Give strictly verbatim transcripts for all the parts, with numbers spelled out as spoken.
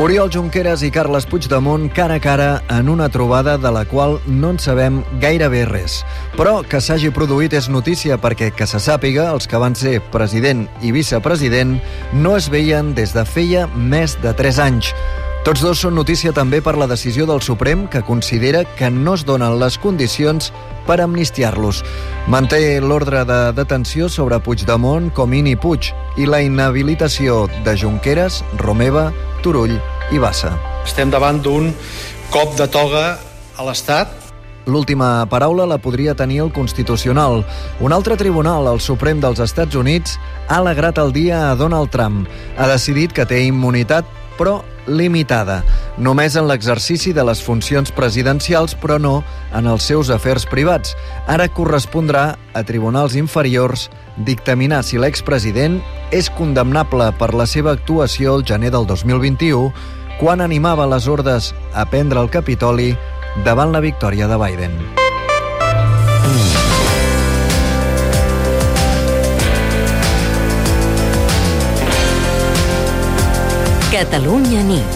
Oriol Junqueras i Carles Puigdemont cara a cara en una trobada de la qual no en sabem gairebé res. Però que s'hagi produït és notícia perquè, que se sàpiga, els que van ser president i vicepresident no es veien des de feia més de tres anys. Tots dos són notícia també per la decisió del Suprem, que considera que no es donen les condicions per amnistiar-los. Manté l'ordre de detenció sobre Puigdemont, Comín i Puig i la inhabilitació de Junqueras, Romeva, Turull i Bassa. Estem davant d'un cop de toga a l'Estat. L'última paraula la podria tenir el Constitucional. Un altre tribunal, el Suprem dels Estats Units, ha alegrat el dia a Donald Trump. Ha decidit que té immunitat, però limitada, només en l'exercici de les funcions presidencials, però no en els seus afers privats. Ara correspondrà a tribunals inferiors dictaminar si l'expresident és condemnable per la seva actuació el gener del dos mil vint-i-u, quan animava les hordes a prendre el Capitoli davant la victòria de Biden. Catalunya nit.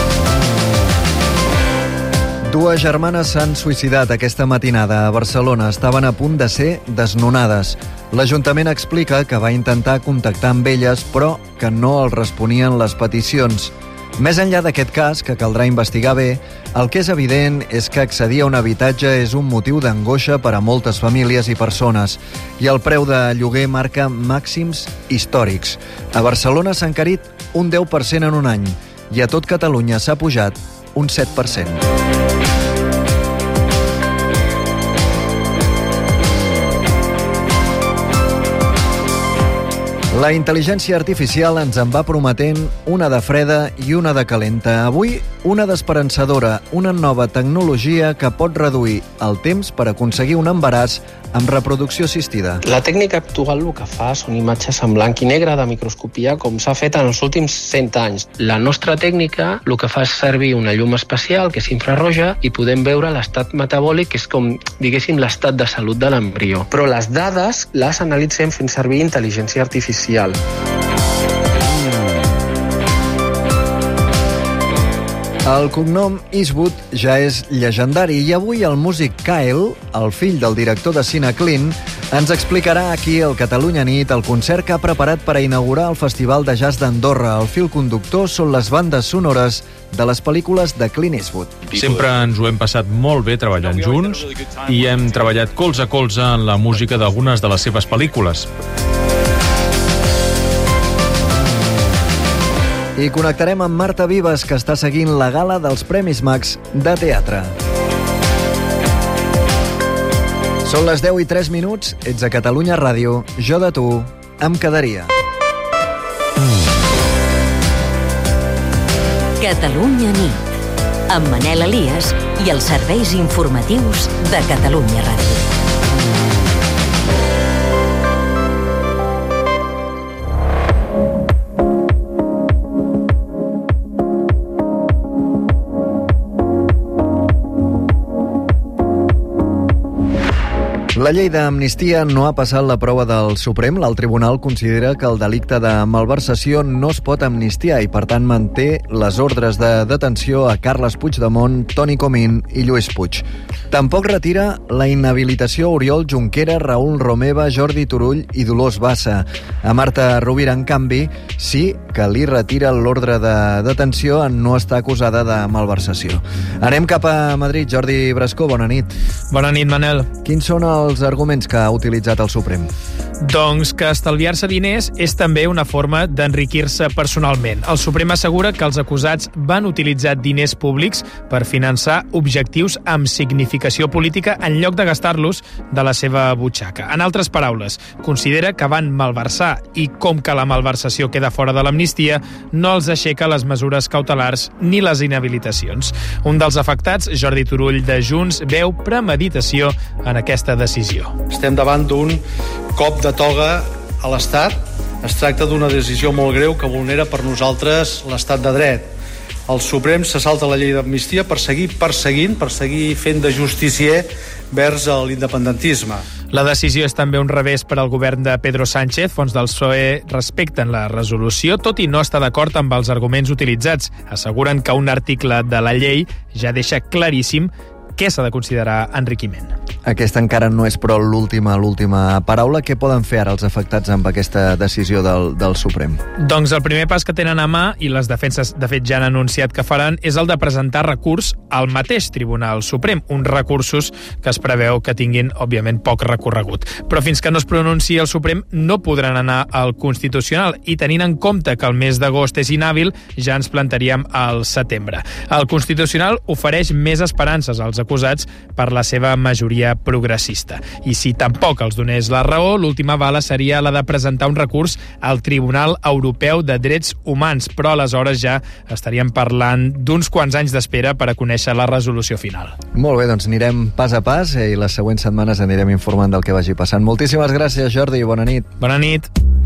Dues germanes s'han suïcidat aquesta matinada a Barcelona. Estaven a punt de ser desnonades. L'Ajuntament explica que va intentar contactar amb elles, però que no els responien les peticions. Més enllà d'aquest cas, que caldrà investigar bé, el que és evident és que accedir a un habitatge és un motiu d'angoixa per a moltes famílies i persones, i el preu de lloguer marca màxims històrics. A Barcelona s'ha encarit un deu per cent en un any, i a tot Catalunya s'ha pujat un set per cent. La intel·ligència artificial ens en va prometent una de freda i una de calenta. Avui, una d'esperançadora, una nova tecnologia que pot reduir el temps per aconseguir un embaràs amb reproducció assistida. La tècnica actual el que fa són imatges en blanc i negre de microscopia, com s'ha fet en els últims cent anys. La nostra tècnica el que fa és servir una llum especial, que és infrarroja, i podem veure l'estat metabòlic, que és com, diguéssim, l'estat de salut de l'embrió. Però les dades les analitzem fent servir intel·ligència artificial. El cognom Eastwood ja és llegendari i avui el músic Kyle, el fill del director de cine Clint, ens explicarà aquí al Catalunya Nit el concert que ha preparat per a inaugurar el Festival de Jazz d'Andorra. El fil conductor són les bandes sonores de les pel·lícules de Clint Eastwood. Sempre ens ho hem passat molt bé treballant junts i hem treballat colze a colze en la música d'algunes de les seves pel·lícules. I connectarem amb Marta Vives, que està seguint la gala dels Premis Max de teatre. Són les deu i tres minuts, ets a Catalunya Ràdio, jo de tu em quedaria. Catalunya nit, amb Manel Elias i els serveis informatius de Catalunya Ràdio. La llei d'amnistia no ha passat la prova del Suprem. L'alt tribunal considera que el delicte de malversació no es pot amnistiar i, per tant, manté les ordres de detenció a Carles Puigdemont, Toni Comín i Lluís Puig. Tampoc retira la inhabilitació a Oriol Junqueras, Raül Romeva, Jordi Turull i Dolors Bassa. A Marta Rovira, en canvi, sí que li retira l'ordre de detenció en no estar acusada de malversació. Anem cap a Madrid. Jordi Brascó, bona nit. Bona nit, Manel. Quins són els arguments que ha utilitzat el Suprem? Doncs que estalviar-se diners és també una forma d'enriquir-se personalment. El Suprem assegura que els acusats van utilitzar diners públics per finançar objectius amb significació política en lloc de gastar-los de la seva butxaca. En altres paraules, considera que van malversar i, com que la malversació queda fora de l'amnistia, no els aixeca les mesures cautelars ni les inhabilitacions. Un dels afectats, Jordi Turull de Junts, veu premeditació en aquesta decisió. Estem davant d'un cop de toga a l'Estat. Es tracta d'una decisió molt greu que vulnera per nosaltres l'estat de dret. el Suprem se salta la llei d'amnistia per seguir perseguint, per seguir fent de justicier vers l'independentisme. La decisió és també un revés per al govern de Pedro Sánchez. Fons del P S O E respecten la resolució, tot i no estar d'acord amb els arguments utilitzats. Asseguren que un article de la llei ja deixa claríssim què s'ha de considerar enriquiment. Aquesta encara no és, però, l'última l'última paraula. Què poden fer ara els afectats amb aquesta decisió del, del Suprem? Doncs el primer pas que tenen a mà, i les defenses de fet ja han anunciat que faran, és el de presentar recurs al mateix Tribunal Suprem, uns recursos que es preveu que tinguin, òbviament, poc recorregut. Però fins que no es pronunciï el Suprem no podran anar al Constitucional, i tenint en compte que el mes d'agost és inhàbil, ja ens plantaríem al setembre. El Constitucional ofereix més esperances als acusats per la seva majoria progressista. I si tampoc els donés la raó, l'última bala seria la de presentar un recurs al Tribunal Europeu de Drets Humans, però aleshores ja estaríem parlant d'uns quants anys d'espera per a conèixer la resolució final. Molt bé, doncs anirem pas a pas i les següents setmanes anirem informant del que vagi passant. Moltíssimes gràcies, Jordi, bona nit. Bona nit.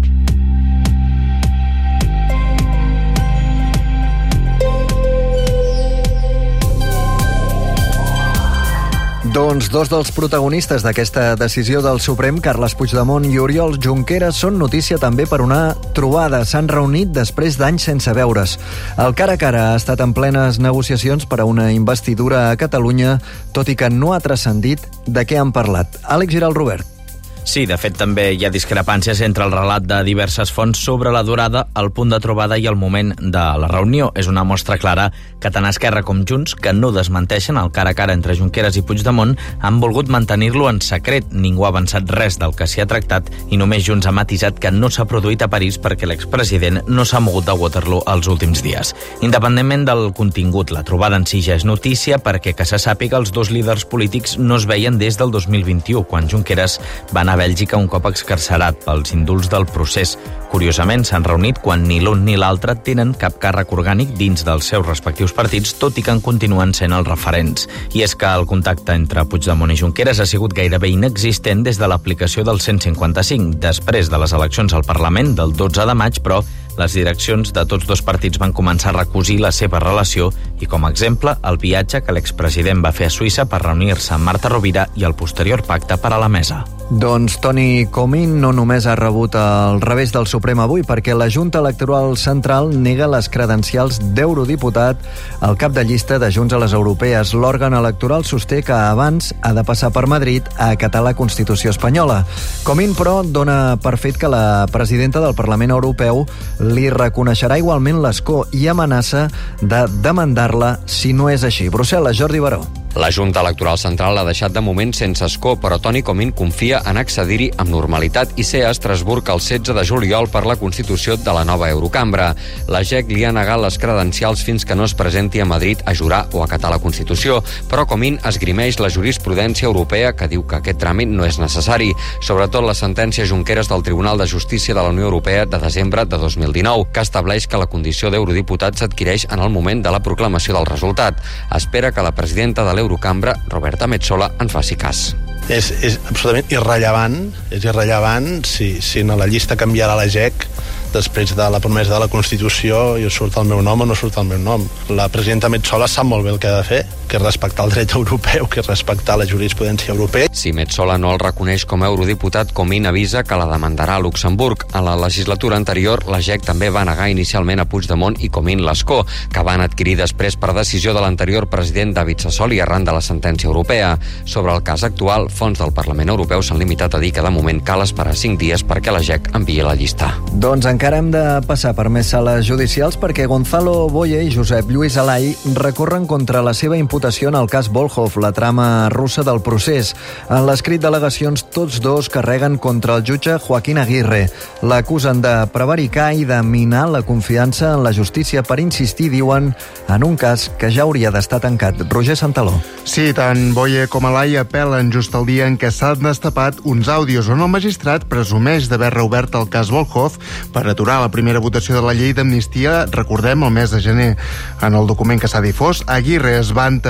Doncs dos dels protagonistes d'aquesta decisió del Suprem, Carles Puigdemont i Oriol Junqueras, són notícia també per una trobada. S'han reunit després d'anys sense veure's. El cara a cara ha estat en plenes negociacions per a una investidura a Catalunya, tot i que no ha transcendit de què han parlat. Àlex Giral Robert. Sí, de fet, també hi ha discrepàncies entre el relat de diverses fonts sobre la durada, el punt de trobada i el moment de la reunió. És una mostra clara que tant Esquerra com Junts, que no desmenteixen el cara a cara entre Junqueras i Puigdemont, han volgut mantenir-lo en secret. Ningú ha avançat res del que s'hi ha tractat i només Junts ha matisat que no s'ha produït a París perquè l'expresident no s'ha mogut de Waterloo els últims dies. Independentment del contingut, la trobada en si ja és notícia perquè, que se sàpiga, els dos líders polítics no es veien des del dos mil vint-i-u, quan Junqueras va anar a Bèlgica un cop excarcerat pels indults del procés. Curiosament, s'han reunit quan ni l'un ni l'altre tenen cap càrrec orgànic dins dels seus respectius partits, tot i que en continuen sent els referents. I és que el contacte entre Puigdemont i Junqueras ha sigut gairebé inexistent des de l'aplicació del cent cinquanta-cinc, després de les eleccions al Parlament del dotze de maig, però les direccions de tots dos partits van començar a recosir la seva relació i, com a exemple, el viatge que l'expresident va fer a Suïssa per reunir-se amb Marta Rovira i el posterior pacte per a la mesa. Doncs Toni Comín no només ha rebut el revés del Suprem avui, perquè la Junta Electoral Central nega les credencials d'eurodiputat al cap de llista de Junts a les Europees. L'òrgan electoral sosté que abans ha de passar per Madrid a acatar la Constitució espanyola. Comín, però, dona per fet que la presidenta del Parlament Europeu li reconeixerà igualment l'escó i amenaça de demandar-la si no és així. Brussel·les, Jordi Baró. La Junta Electoral Central l'ha deixat de moment sense escó, però Toni Comín confia en accedir-hi amb normalitat i ser a Estrasburg el setze de juliol per la constitució de la nova Eurocambra. La G E C li ha negat les credencials fins que no es presenti a Madrid a jurar o acatar la Constitució, però Comín esgrimeix la jurisprudència europea que diu que aquest tràmit no és necessari, sobretot la sentència Junqueras del Tribunal de Justícia de la Unió Europea de desembre de dos mil dinou, que estableix que la condició d'eurodiputat s'adquireix en el moment de la proclamació del resultat. Espera que la presidenta de l'Eurocambra, Roberta Metsola, en faci cas. És, és absolutament irrellevant, és irrellevant si, si a la llista canviarà la G E C després de la promesa de la Constitució i surt el meu nom o no surt el meu nom. La presidenta Metsola sap molt bé el que ha de fer, que és respectar el dret europeu, que és respectar la jurisprudència europea. Si Metsola no el reconeix com a eurodiputat, Comín avisa que la demandarà a Luxemburg. A la legislatura anterior, la G E C també va negar inicialment a Puigdemont i Comín l'escó, que van adquirir després per decisió de l'anterior president David Sassoli arran de la sentència europea. Sobre el cas actual, fonts del Parlament Europeu s'han limitat a dir que de moment cal esperar cinc dies perquè la G E C enviï la llista. Doncs encara hem de passar per més sales judicials perquè Gonzalo Boye i Josep Lluís Alay recorren contra la seva imputació en el cas Volhov, la trama russa del procés. En l'escrit d'al·legacions, tots dos carreguen contra el jutge Joaquín Aguirre. L'acusen de prevaricar i de minar la confiança en la justícia per insistir, diuen, en un cas que ja hauria d'estar tancat. Roger Santaló. Sí, tant Boye com Alay apel·len just el dia en què s'han destapat uns àudios on el magistrat presumeix d'haver reobert el cas Volhov per aturar la primera votació de la llei d'amnistia, recordem, el mes de gener. En el document que s'ha difós, Aguirre es vanta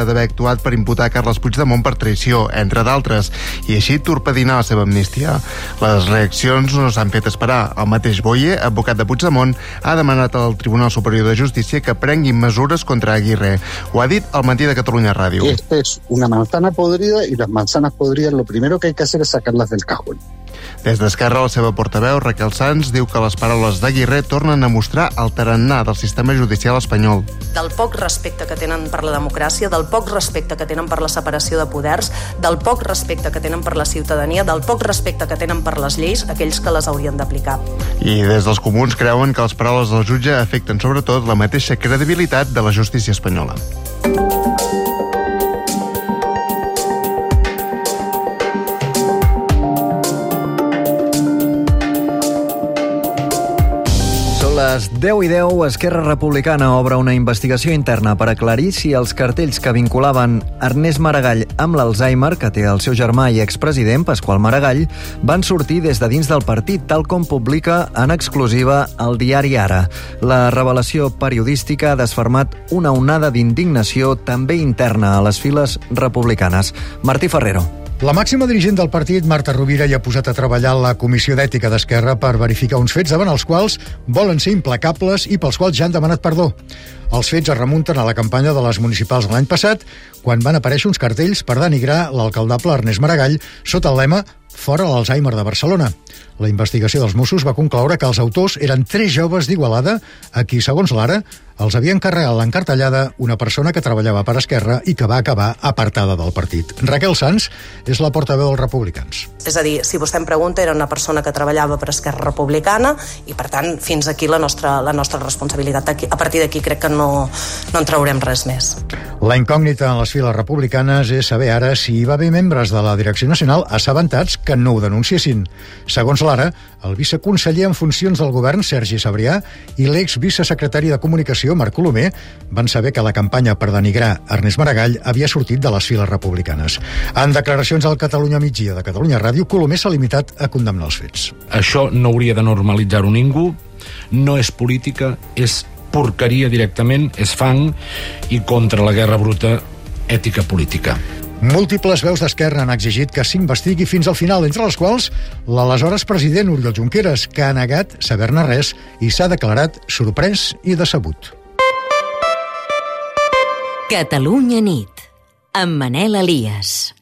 dubte d'haver actuat per imputar Carles Puigdemont per traïció, entre d'altres, i així torpedinar la seva amnistia. Les reaccions no s'han fet esperar. El mateix Boye, advocat de Puigdemont, ha demanat al Tribunal Superior de Justícia que prenguin mesures contra Aguirre. Ho ha dit al Matí de Catalunya Ràdio. Esta es una manzana podrida y las manzanas podridas lo primero que hay que hacer es sacarlas del cajón. Des d'Esquerra, la seva portaveu, Raquel Sanz, diu que les paraules d'Aguirre tornen a mostrar el tarannà del sistema judicial espanyol. Del poc respecte que tenen per la democràcia, del poc respecte que tenen per la separació de poders, del poc respecte que tenen per la ciutadania, del poc respecte que tenen per les lleis, aquells que les haurien d'aplicar. I des dels comuns creuen que les paraules del jutge afecten sobretot la mateixa credibilitat de la justícia espanyola. A les deu i deu, Esquerra Republicana obre una investigació interna per aclarir si els cartells que vinculaven Ernest Maragall amb l'Alzheimer, que té el seu germà i expresident, Pasqual Maragall, van sortir des de dins del partit, tal com publica en exclusiva el diari Ara. La revelació periodística ha desfermat una onada d'indignació també interna a les files republicanes. Martí Ferrero. La màxima dirigent del partit, Marta Rovira, ja ha posat a treballar la Comissió d'Ètica d'Esquerra per verificar uns fets davant els quals volen ser implacables i pels quals ja han demanat perdó. Els fets es remunten a la campanya de les municipals de l'any passat, quan van aparèixer uns cartells per denigrar l'alcaldable Ernest Maragall sota el lema «Fora l'Alzheimer de Barcelona». La investigació dels Mossos va concloure que els autors eren tres joves d'Igualada a qui, segons l'Ara, els havia encarregat l'encartellada una persona que treballava per Esquerra i que va acabar apartada del partit. Raquel Sanz és la portaveu dels republicans. És a dir, si vostè em pregunta, era una persona que treballava per Esquerra Republicana i, per tant, fins aquí la nostra, la nostra responsabilitat. A partir d'aquí crec que no, no en traurem res més. La incògnita en les files republicanes és saber ara si hi va haver membres de la Direcció Nacional assabentats que no ho denunciessin. Segons l'Ara, el viceconseller en funcions del govern, Sergi Sabrià, i l'exvicesecretari de Comunicació, Marc Colomer, van saber que la campanya per denigrar Ernest Maragall havia sortit de les files republicanes. En declaracions al Catalunya Migdia de Catalunya Ràdio, Colomer s'ha limitat a condemnar els fets. Això no hauria de normalitzar-ho ningú, no és política, és porqueria directament, és fang i contra la guerra bruta ètica política. Múltiples veus d'Esquerra han exigit que s'investigui fins al final, entre les quals l'aleshores president Oriol Junqueras, que ha negat saber-ne res i s'ha declarat sorprès i decebut. Catalunya nit, amb Manel Elias.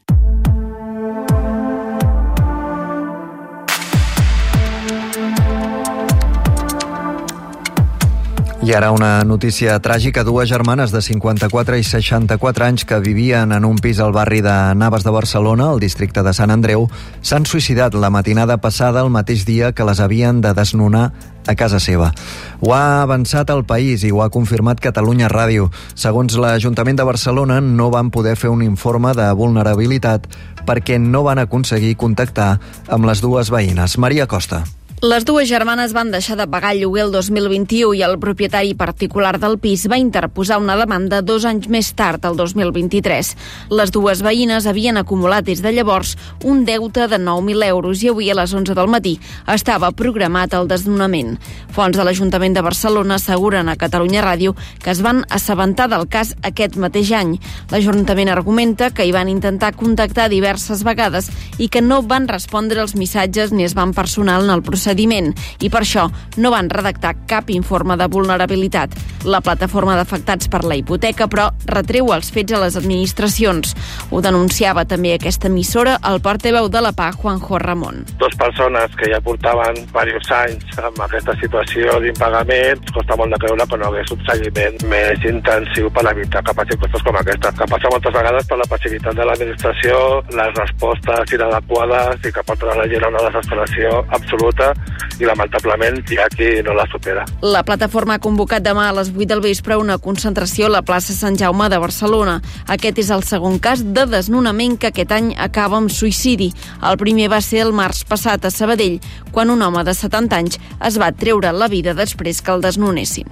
I ara una notícia tràgica. Dues germanes de cinquanta-quatre i seixanta-quatre anys que vivien en un pis al barri de Navas de Barcelona, al districte de Sant Andreu, s'han suïcidat la matinada passada el mateix dia que les havien de desnonar a casa seva. Ho ha avançat el País i ho ha confirmat Catalunya Ràdio. Segons l'Ajuntament de Barcelona, no van poder fer un informe de vulnerabilitat perquè no van aconseguir contactar amb les dues veïnes. Maria Costa. Les dues germanes van deixar de pagar el lloguer el dos mil vint-i-u i el propietari particular del pis va interposar una demanda dos anys més tard, el dos mil vint-i-tres. Les dues veïnes havien acumulat des de llavors un deute de nou mil euros i avui a les onze del matí estava programat el desnonament. Fonts de l'Ajuntament de Barcelona asseguren a Catalunya Ràdio que es van assabentar del cas aquest mateix any. L'Ajuntament argumenta que hi van intentar contactar diverses vegades i que no van respondre els missatges ni es van personal en el procés i per això no van redactar cap informe de vulnerabilitat. La plataforma d'afectats per la hipoteca, però, retreu els fets a les administracions. Ho denunciava també aquesta emissora el portaveu de la P A, Juanjo Ramon. Dos persones que ja portaven diversos anys amb aquesta situació d'impagament, costa molt de creure que no hagués un seguiment més intensiu per evitar que passin coses com aquesta, que passa moltes vegades per la passivitat de l'administració, les respostes inadequades i que porten a la gent a una desesperació absoluta i lamentablement ja qui no la supera. La plataforma ha convocat demà a les vuit del vespre una concentració a la plaça Sant Jaume de Barcelona. Aquest és el segon cas de desnonament que aquest any acaba amb suïcidi. El primer va ser el març passat a Sabadell, quan un home de setanta anys es va treure la vida després que el desnonessin.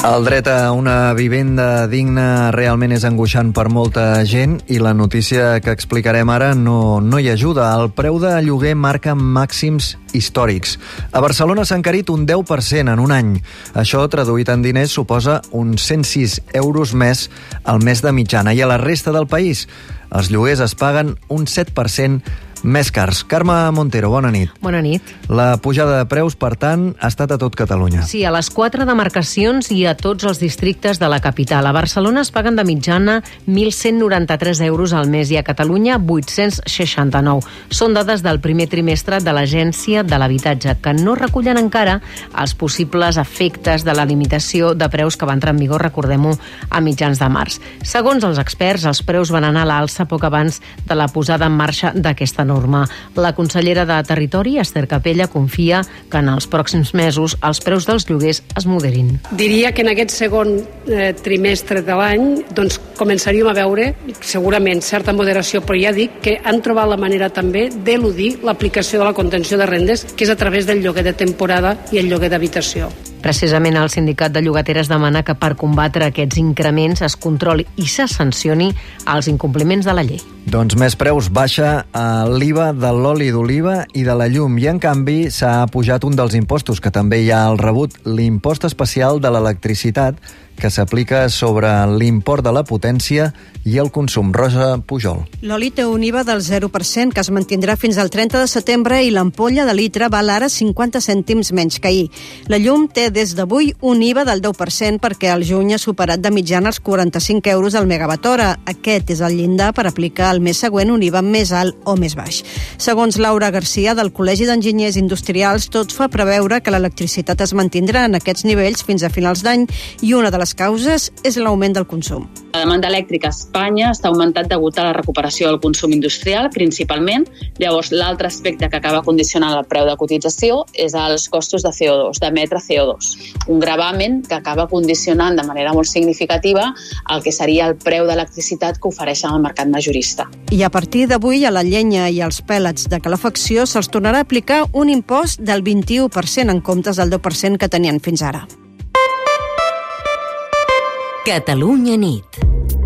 El dret a una vivenda digna realment és angoixant per molta gent i la notícia que explicarem ara no, no hi ajuda. El preu de lloguer marca màxims històrics. A Barcelona s'ha encarit un deu per cent en un any. Això, traduït en diners, suposa uns cent sis euros més al mes de mitjana. I a la resta del país, els lloguers es paguen un set per cent més cars. Carme Montero, bona nit. Bona nit. La pujada de preus, per tant, ha estat a tot Catalunya. Sí, a les quatre demarcacions i a tots els districtes de la capital. A Barcelona es paguen de mitjana mil cent noranta-tres euros al mes i a Catalunya vuit-cents seixanta-nou. Són dades del primer trimestre de l'Agència de l'Habitatge, que no recullen encara els possibles efectes de la limitació de preus que va entrar en vigor, recordem-ho, a mitjans de març. Segons els experts, els preus van anar a l'alça poc abans de la posada en marxa d'aquesta norma. La consellera de Territori, Esther Capella, confia que en els pròxims mesos els preus dels lloguers es moderin. Diria que en aquest segon eh, trimestre de l'any doncs, començaríem a veure segurament certa moderació, però ja dic que han trobat la manera també d'eludir l'aplicació de la contenció de rendes, que és a través del lloguer de temporada i el lloguer d'habitació. Precisament el sindicat de llogateres demana que per combatre aquests increments es controli i se sancioni els incompliments de la llei. Doncs més preus, baixa l'I V A de l'oli d'oliva i de la llum i en canvi s'ha pujat un dels impostos que també hi ha al rebut, l'impost especial de l'electricitat que s'aplica sobre l'import de la potència i el consum. Rosa Pujol. L'oli té un I V A del zero per cent que es mantindrà fins al trenta de setembre i l'ampolla de litre val ara cinquanta cèntims menys que ahir. La llum té des d'avui un I V A del deu per cent perquè el juny ha superat de mitjana els quaranta-cinc euros al megawatt hora. Aquest és el llindar per aplicar el mes següent un I V A més alt o més baix. Segons Laura Garcia, del Col·legi d'Enginyers Industrials, tot fa preveure que l'electricitat es mantindrà en aquests nivells fins a finals d'any i una de les causes és l'augment del consum. La demanda elèctrica a Espanya està augmentat degut a la recuperació del consum industrial, principalment. Llavors, l'altre aspecte que acaba condicionant el preu de cotització és els costos de C O dos, d'emetre C O dos. Un gravamen que acaba condicionant de manera molt significativa el que seria el preu d'electricitat que ofereixen al mercat majorista. I a partir d'avui, a la llenya i als pèl·lets de calefacció se'ls tornarà a aplicar un impost del vint-i-u per cent en comptes del deu per cent que tenien fins ara. Catalunya nit.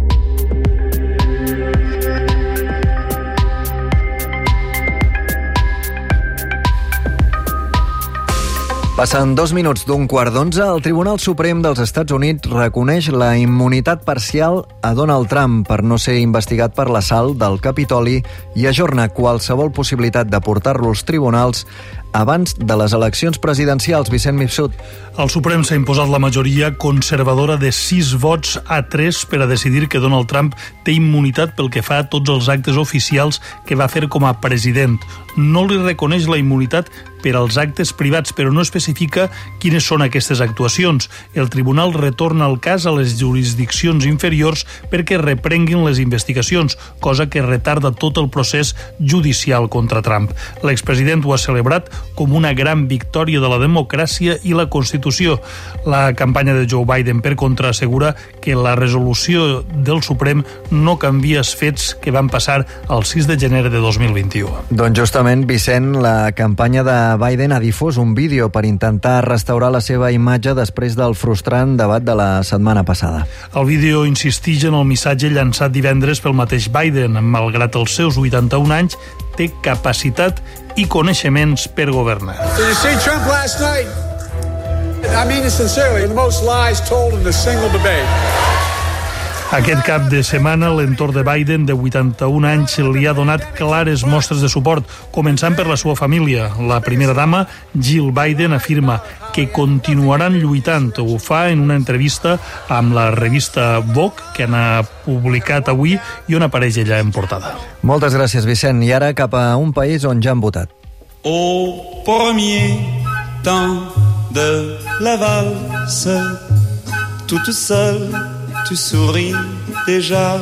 Passen dos minuts d'un quart d'onze. El Tribunal Suprem dels Estats Units reconeix la immunitat parcial a Donald Trump per no ser investigat per l'assalt del Capitoli i ajorna qualsevol possibilitat de portar-lo als tribunals abans de les eleccions presidencials. Vicent Mifsud. El Suprem s'ha imposat la majoria conservadora de sis vots a tres per a decidir que Donald Trump té immunitat pel que fa a tots els actes oficials que va fer com a president. No li reconeix la immunitat per als actes privats, però no especifica quines són aquestes actuacions. El tribunal retorna el cas a les jurisdiccions inferiors perquè reprenguin les investigacions, cosa que retarda tot el procés judicial contra Trump. L'expresident ho ha celebrat com una gran victòria de la democràcia i la Constitució. La campanya de Joe Biden, per contra, assegura que la resolució del Suprem no canvia els fets que van passar el sis de gener de dos mil vint-i-u. Doncs justament, Vicent, la campanya de Biden ha difós un vídeo per intentar restaurar la seva imatge després del frustrant debat de la setmana passada. El vídeo insisteix en el missatge llançat divendres pel mateix Biden. Malgrat els seus vuitanta-un anys, té capacitat i coneixements per governar. Did you see Trump last night? I mean it sincerely, the most lies told in a single debate. Aquest cap de setmana, l'entorn de Biden, de vuitanta-un anys, li ha donat clares mostres de suport, començant per la seva família. La primera dama, Jill Biden, afirma que continuaran lluitant. Ho fa en una entrevista amb la revista Vogue, que han publicat avui i on apareix ella en portada. Moltes gràcies, Vicent. I ara cap a un país on ja han votat. Au premier temps de la valse, toute seule, tu souris déjà.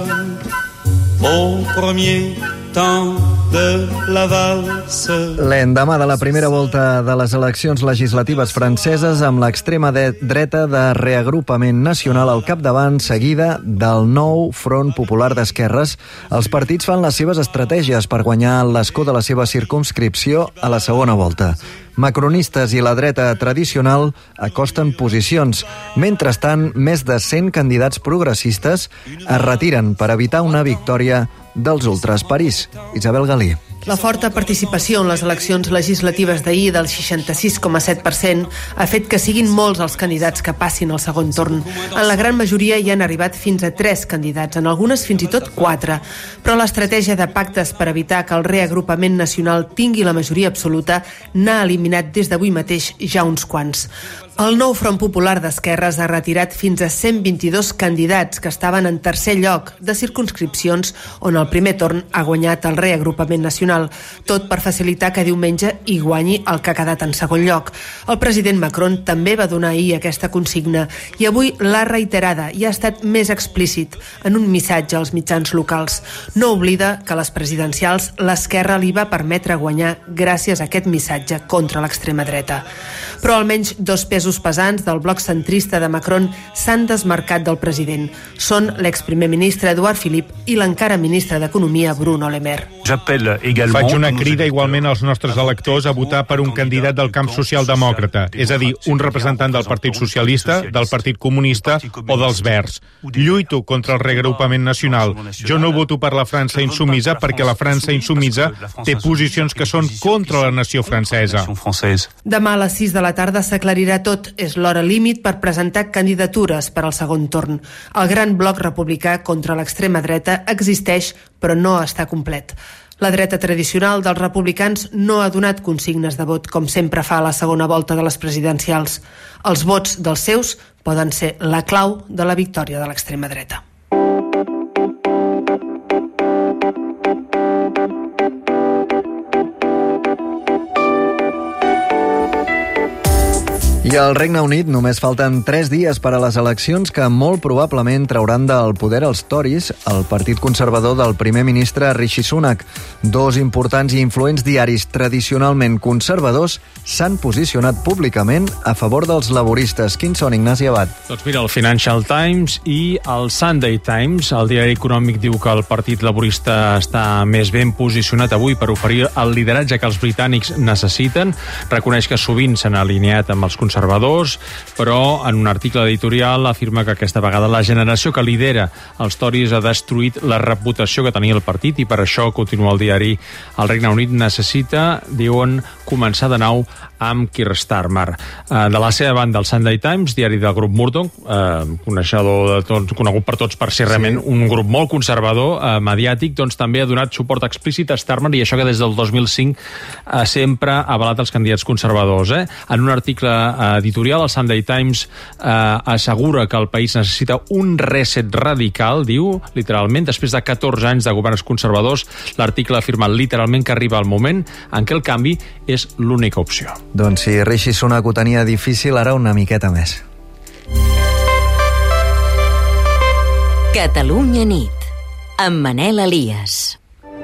Au premier temps de la valse. L'endemà de la primera volta de les eleccions legislatives franceses, amb l'extrema dreta de Reagrupament Nacional al capdavant, seguida del nou Front Popular d'Esquerres, els partits fan les seves estratègies per guanyar l'escó de la seva circumscripció a la segona volta. macronistes i la dreta tradicional acosten posicions. Mentrestant, més de cent candidats progressistes es retiren per evitar una victòria dels ultres. París, Isabel Galí. La forta participació en les eleccions legislatives d'ahir del seixanta-sis coma set per cent ha fet que siguin molts els candidats que passin al segon torn. En la gran majoria hi han arribat fins a tres candidats, en algunes fins i tot quatre. Però l'estratègia de pactes per evitar que el reagrupament nacional tingui la majoria absoluta n'ha eliminat des d'avui mateix ja uns quants. El nou Front Popular d'Esquerres ha retirat fins a cent vint-i-dos candidats que estaven en tercer lloc de circumscripcions on el primer torn ha guanyat el reagrupament nacional, tot per facilitar que diumenge hi guanyi el que ha quedat en segon lloc. El president Macron també va donar ahir aquesta consigna i avui l'ha reiterada i ha estat més explícit en un missatge als mitjans locals. No oblida que a les presidencials l'esquerra li va permetre guanyar gràcies a aquest missatge contra l'extrema dreta. Però almenys dos pesos pesants del bloc centrista de Macron s'han desmarcat del president. Són l'exprimer ministre Eduard Philippe i l'encara ministre d'Economia Bruno Le Maire. Faig una crida igualment als nostres electors a votar per un candidat del camp socialdemòcrata, és a dir, un representant del Partit Socialista, del Partit Comunista o dels Verds. Lluito contra el reagrupament nacional. Jo no voto per la França insumisa perquè la França insumisa té posicions que són contra la nació francesa. Demà a les sis de la tarda s'aclarirà tot. És l'hora límit per presentar candidatures per al segon torn. El gran bloc republicà contra l'extrema dreta existeix, però no està complet. La dreta tradicional dels republicans no ha donat consignes de vot, com sempre fa a la segona volta de les presidencials. Els vots dels seus poden ser la clau de la victòria de l'extrema dreta. I al Regne Unit només falten tres dies per a les eleccions que molt probablement trauran del poder els Tories, el partit conservador del primer ministre Rishi Sunak. Dos importants i influents diaris tradicionalment conservadors s'han posicionat públicament a favor dels laboristes. Quins són, Ignasi Abad? Doncs mira, el Financial Times i el Sunday Times. El diari econòmic diu que el partit laborista està més ben posicionat avui per oferir el lideratge que els britànics necessiten. Reconeix que sovint s'han alineat amb els conservadors conservadors, però en un article editorial afirma que aquesta vegada la generació que lidera els Tories ha destruït la reputació que tenia el partit i per això, continua el diari, el Regne Unit necessita, diuen, començar de nou amb Keir Starmer. De la seva banda, el Sunday Times, diari del grup Murdoch, eh, coneixedor de tots, conegut per tots per ser realment sí. un grup molt conservador, eh, mediàtic, doncs també ha donat suport explícit a Starmer i això que des del dos mil cinc eh, sempre ha avalat els candidats conservadors. Eh? En un article eh, editorial, el Sunday Times eh, assegura que el país necessita un reset radical, diu, literalment, després de catorze anys de governs conservadors. L'article afirma literalment que arriba el moment en què el canvi és l'única opció. Doncs si Rishi Sunak ho tenia difícil, ara una miqueta més. Catalunya nit, amb Manel Elias.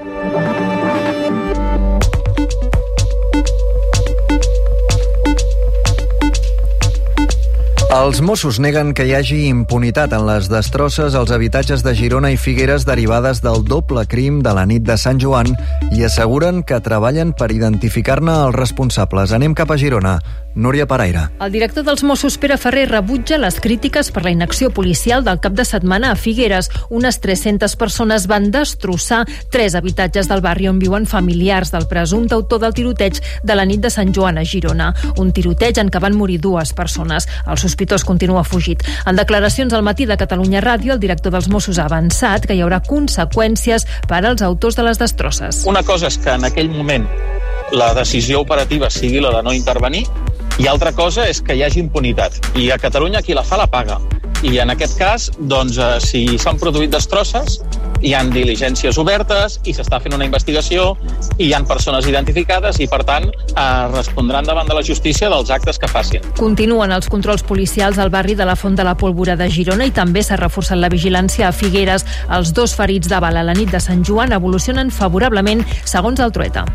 Els Mossos neguen que hi hagi impunitat en les destrosses als habitatges de Girona i Figueres derivades del doble crim de la nit de Sant Joan i asseguren que treballen per identificar-ne els responsables. Anem cap a Girona. Núria Paraire. El director dels Mossos, Pere Ferrer, rebutja les crítiques per la inacció policial del cap de setmana a Figueres. Unes tres-centes persones van destrossar tres habitatges del barri on viuen familiars del presumpte autor del tiroteig de la nit de Sant Joan a Girona. Un tiroteig en què van morir dues persones. El sospitós continua fugit. En declaracions al matí de Catalunya Ràdio, el director dels Mossos ha avançat que hi haurà conseqüències per als autors de les destrosses. Una cosa és que en aquell moment la decisió operativa sigui la de no intervenir, i altra cosa és que hi hagi impunitat. I a Catalunya qui la fa la paga. I en aquest cas, doncs, eh, si s'han produït destrosses, hi han diligències obertes i s'està fent una investigació i hi han persones identificades i, per tant, eh, respondran davant de la justícia dels actes que facin. Continuen els controls policials al barri de la Font de la Pólvora de Girona i també s'ha reforçat la vigilància a Figueres. Els dos ferits de bala a la nit de Sant Joan evolucionen favorablement, segons el Trueta.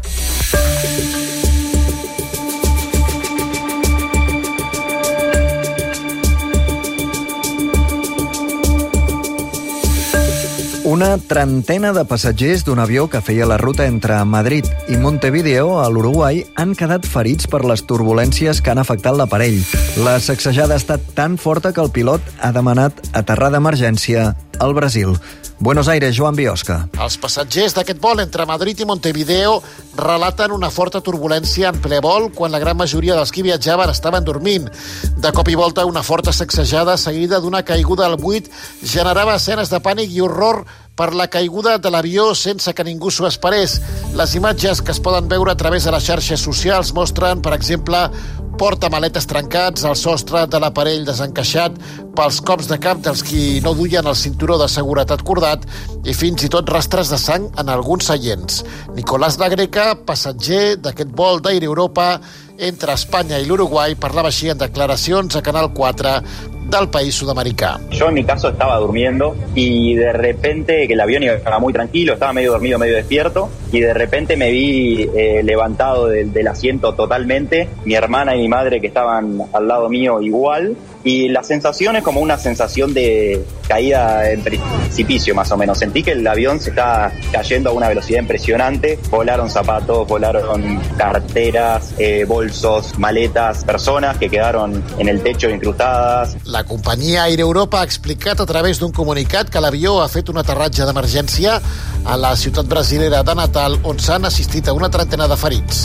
Una trentena de passatgers d'un avió que feia la ruta entre Madrid i Montevideo, a l'Uruguai, han quedat ferits per les turbulències que han afectat l'aparell. La sacsejada ha estat tan forta que el pilot ha demanat aterrar d'emergència al Brasil. Buenos Aires, Joan Biosca. Els passatgers d'aquest vol entre Madrid i Montevideo relaten una forta turbulència en ple vol quan la gran majoria dels qui viatjaven estaven dormint. De cop i volta, una forta sacsejada seguida d'una caiguda al buit generava escenes de pànic i horror per la caiguda de l'avió sense que ningú s'ho esperés. Les imatges que es poden veure a través de les xarxes socials mostren, per exemple, portamaletes trencats, el sostre de l'aparell desencaixat pels cops de cap dels qui no duien el cinturó de seguretat cordat i fins i tot rastres de sang en alguns seients. Nicolás Lagreca, passatger d'aquest vol d'Air Europa entre Espanya i l'Uruguai, parlava així en declaracions a Canal quatre del país sudamericà. Yo en mi caso estaba durmiendo y de repente, que el avión iba muy tranquilo, estaba medio dormido, medio despierto, y de repente me vi eh, levantado del, del asiento totalmente, mi hermana y mi madre que estaban al lado mío igual, y la sensación es como una sensación de caída en precipicio más o menos. Sentí que el avión se estaba cayendo a una velocidad impresionante, volaron zapatos, volaron carteras, eh, bolsos, maletas, personas que quedaron en el techo incrustadas. La companyia Air Europa ha explicat a través d'un comunicat que l'avió ha fet un aterratge d'emergència a la ciutat brasilera de Natal, on s'han assistit a una trentena de ferits.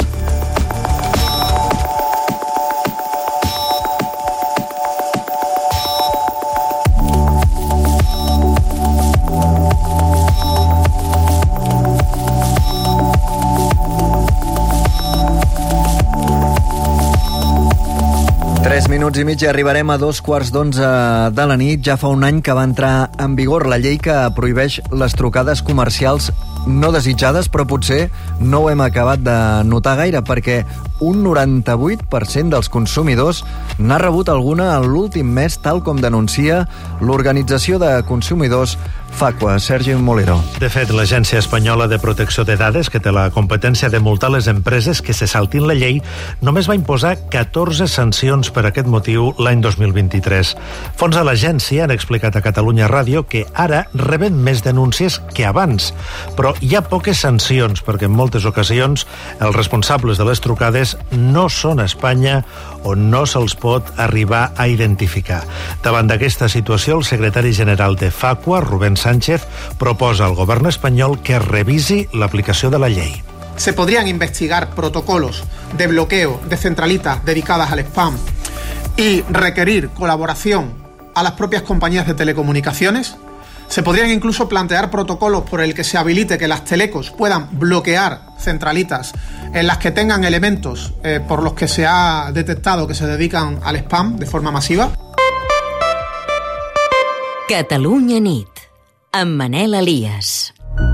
Tres minuts i mig i arribarem a dos quarts d'onze de la nit. Ja fa un any que va entrar en vigor la llei que prohibeix les trucades comercials no desitjades, però potser no ho hem acabat de notar gaire, perquè un noranta-vuit per cent dels consumidors n'ha rebut alguna en l'últim mes, tal com denuncia l'Organització de Consumidors Facua. Sergi Molero. De fet, l'Agència Espanyola de Protecció de Dades, que té la competència de multar les empreses que se saltin la llei, només va imposar catorze sancions per aquest motiu l'any dos mil vint-i-tres. Fons de l'agència han explicat a Catalunya Ràdio que ara reben més denúncies que abans, però hi ha poques sancions perquè en moltes ocasions els responsables de les trucades no són a Espanya o no se'ls pot arribar a identificar. Davant d'aquesta situació, el secretari general de Facua, Rubén Sánchez, proposa al gobierno español que revisi la aplicación de la ley. Se podrían investigar protocolos de bloqueo de centralitas dedicadas al spam y requerir colaboración a las propias compañías de telecomunicaciones. Se podrían incluso plantear protocolos por el que se habilite que las telecos puedan bloquear centralitas en las que tengan elementos eh, por los que se ha detectado que se dedican al spam de forma masiva. Catalunya nit, amb Manel Elias.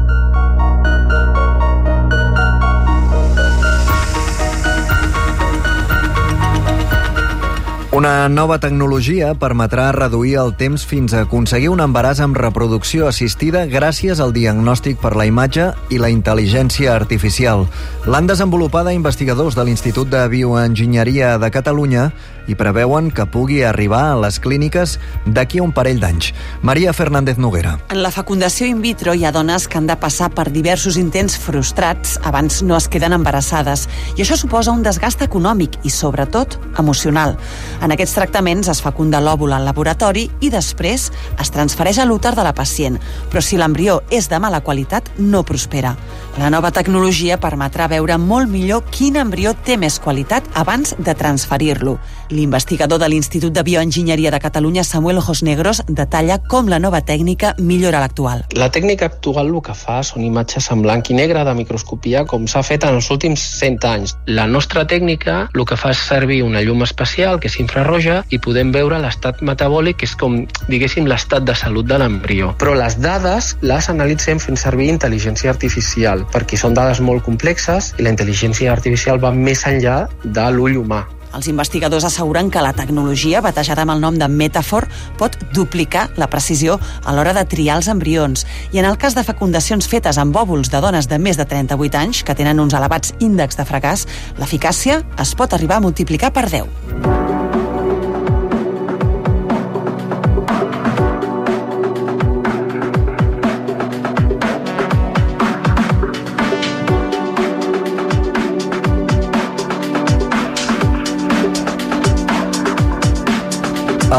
Una nova tecnologia permetrà reduir el temps fins a aconseguir un embaràs amb reproducció assistida gràcies al diagnòstic per la imatge i la intel·ligència artificial. L'han desenvolupada investigadors de l'Institut de Bioenginyeria de Catalunya i preveuen que pugui arribar a les clíniques d'aquí a un parell d'anys. Maria Fernández Noguera. En la fecundació in vitro hi ha dones que han de passar per diversos intents frustrats abans no es queden embarassades, i això suposa un desgast econòmic i, sobretot, emocional. En aquests tractaments es fecunda l'òvul al laboratori i després es transfereix a l'úter de la pacient, però si l'embrió és de mala qualitat, no prospera. La nova tecnologia permetrà veure molt millor quin embrió té més qualitat abans de transferir-lo. L'investigador de l'Institut de Bioenginyeria de Catalunya, Samuel Ojos-Negros, detalla com la nova tècnica millora l'actual. La tècnica actual el que fa són imatges en blanc i negre de microscopia com s'ha fet en els últims cent anys. La nostra tècnica el que fa és servir una llum especial, que és infrarroja, i podem veure l'estat metabòlic, que és com, diguéssim, l'estat de salut de l'embrió. Però les dades les analitzem fent servir intel·ligència artificial, perquè són dades molt complexes i la intel·ligència artificial va més enllà de l'ull humà. Els investigadors asseguren que la tecnologia, batejada amb el nom de Metafor, pot duplicar la precisió a l'hora de triar els embrions. I en el cas de fecundacions fetes amb òvuls de dones de més de trenta-vuit anys, que tenen uns elevats índexs de fracàs, l'eficàcia es pot arribar a multiplicar per deu.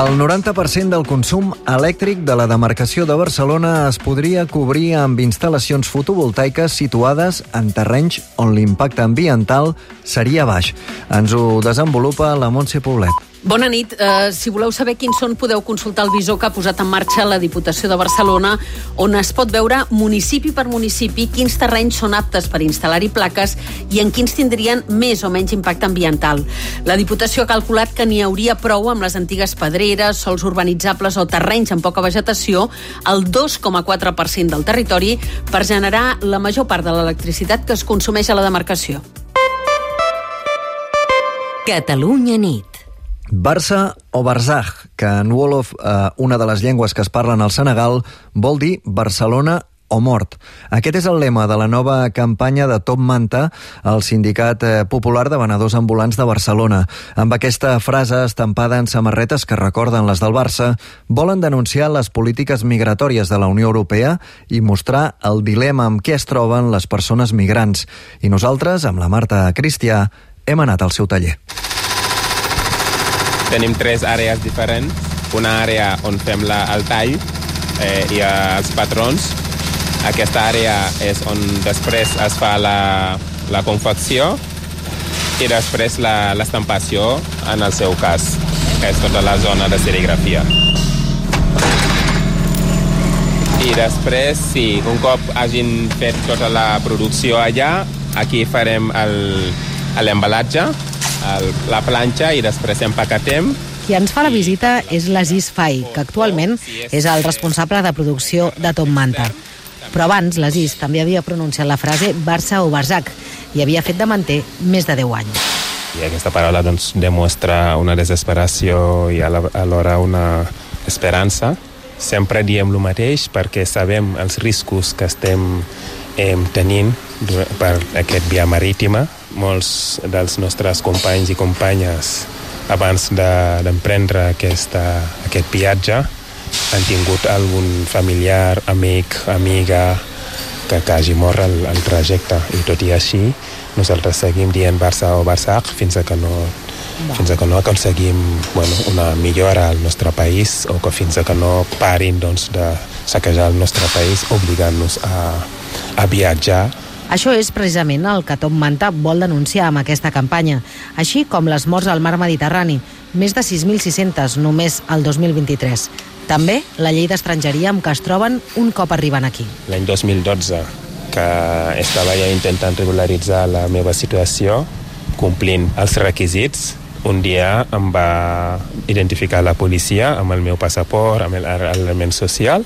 El noranta per cent del consum elèctric de la demarcació de Barcelona es podria cobrir amb instal·lacions fotovoltaiques situades en terrenys on l'impacte ambiental seria baix. Ens ho desenvolupa la Montse Poblet. Bona nit. Uh, si voleu saber quins són, podeu consultar el visor que ha posat en marxa la Diputació de Barcelona, on es pot veure municipi per municipi quins terrenys són aptes per instal·lar-hi plaques i en quins tindrien més o menys impacte ambiental. La Diputació ha calculat que n'hi hauria prou amb les antigues pedreres, sols urbanitzables o terrenys amb poca vegetació, el dos coma quatre per cent del territori, per generar la major part de l'electricitat que es consumeix a la demarcació. Catalunya nit. Barça o Barzakh, que en Wolof, eh, una de les llengües que es parlen al Senegal, vol dir Barcelona o mort. Aquest és el lema de la nova campanya de Top Manta, el sindicat eh, popular de venedors ambulants de Barcelona. Amb aquesta frase estampada en samarretes que recorden les del Barça, volen denunciar les polítiques migratòries de la Unió Europea i mostrar el dilema amb què es troben les persones migrants. I nosaltres, amb la Marta Cristià, hem anat al seu taller. Tenim tres àrees diferents. Una àrea on fem la, el tall eh, i els patrons. Aquesta àrea és on després es fa la, la confecció i després la, l'estampació en el seu cas, que és tota la zona de serigrafia. I després, sí, un cop hagin fet tota la producció allà, aquí farem el, l'embalatge, el, la planxa i després empaquetem. Qui ens fa la visita és l'Aziz Fai, que actualment és el responsable de producció de Top Manta. Però abans l'Aziz també havia pronunciat la frase Barça o Barzakh i havia fet de manter més de deu anys. I aquesta paraula doncs, demostra una desesperació i alhora una esperança. Sempre diem el mateix perquè sabem els riscos que estem eh, tenint per aquest via marítima. Molts dels nostres companys i companyes abans de, d'emprendre aquesta, aquest viatge han tingut algun familiar, amic, amiga que, que hagi mort el, el trajecte i tot i així nosaltres seguim dient Barça o Barzakh fins a que no, fins a que no aconseguim bueno, una millora al nostre país o que fins a que no parin doncs, de saquejar el nostre país obligant-nos a, a viatjar. Això és precisament el que Top Manta vol denunciar amb aquesta campanya, així com les morts al mar Mediterrani, més de sis mil sis-centes només el dos mil vint-i-tres. També la llei d'estrangeria amb què es troben un cop arriben aquí. L'any dos mil dotze, que estava ja intentant regularitzar la meva situació, complint els requisits, un dia em va identificar la policia amb el meu passaport, amb l'element social,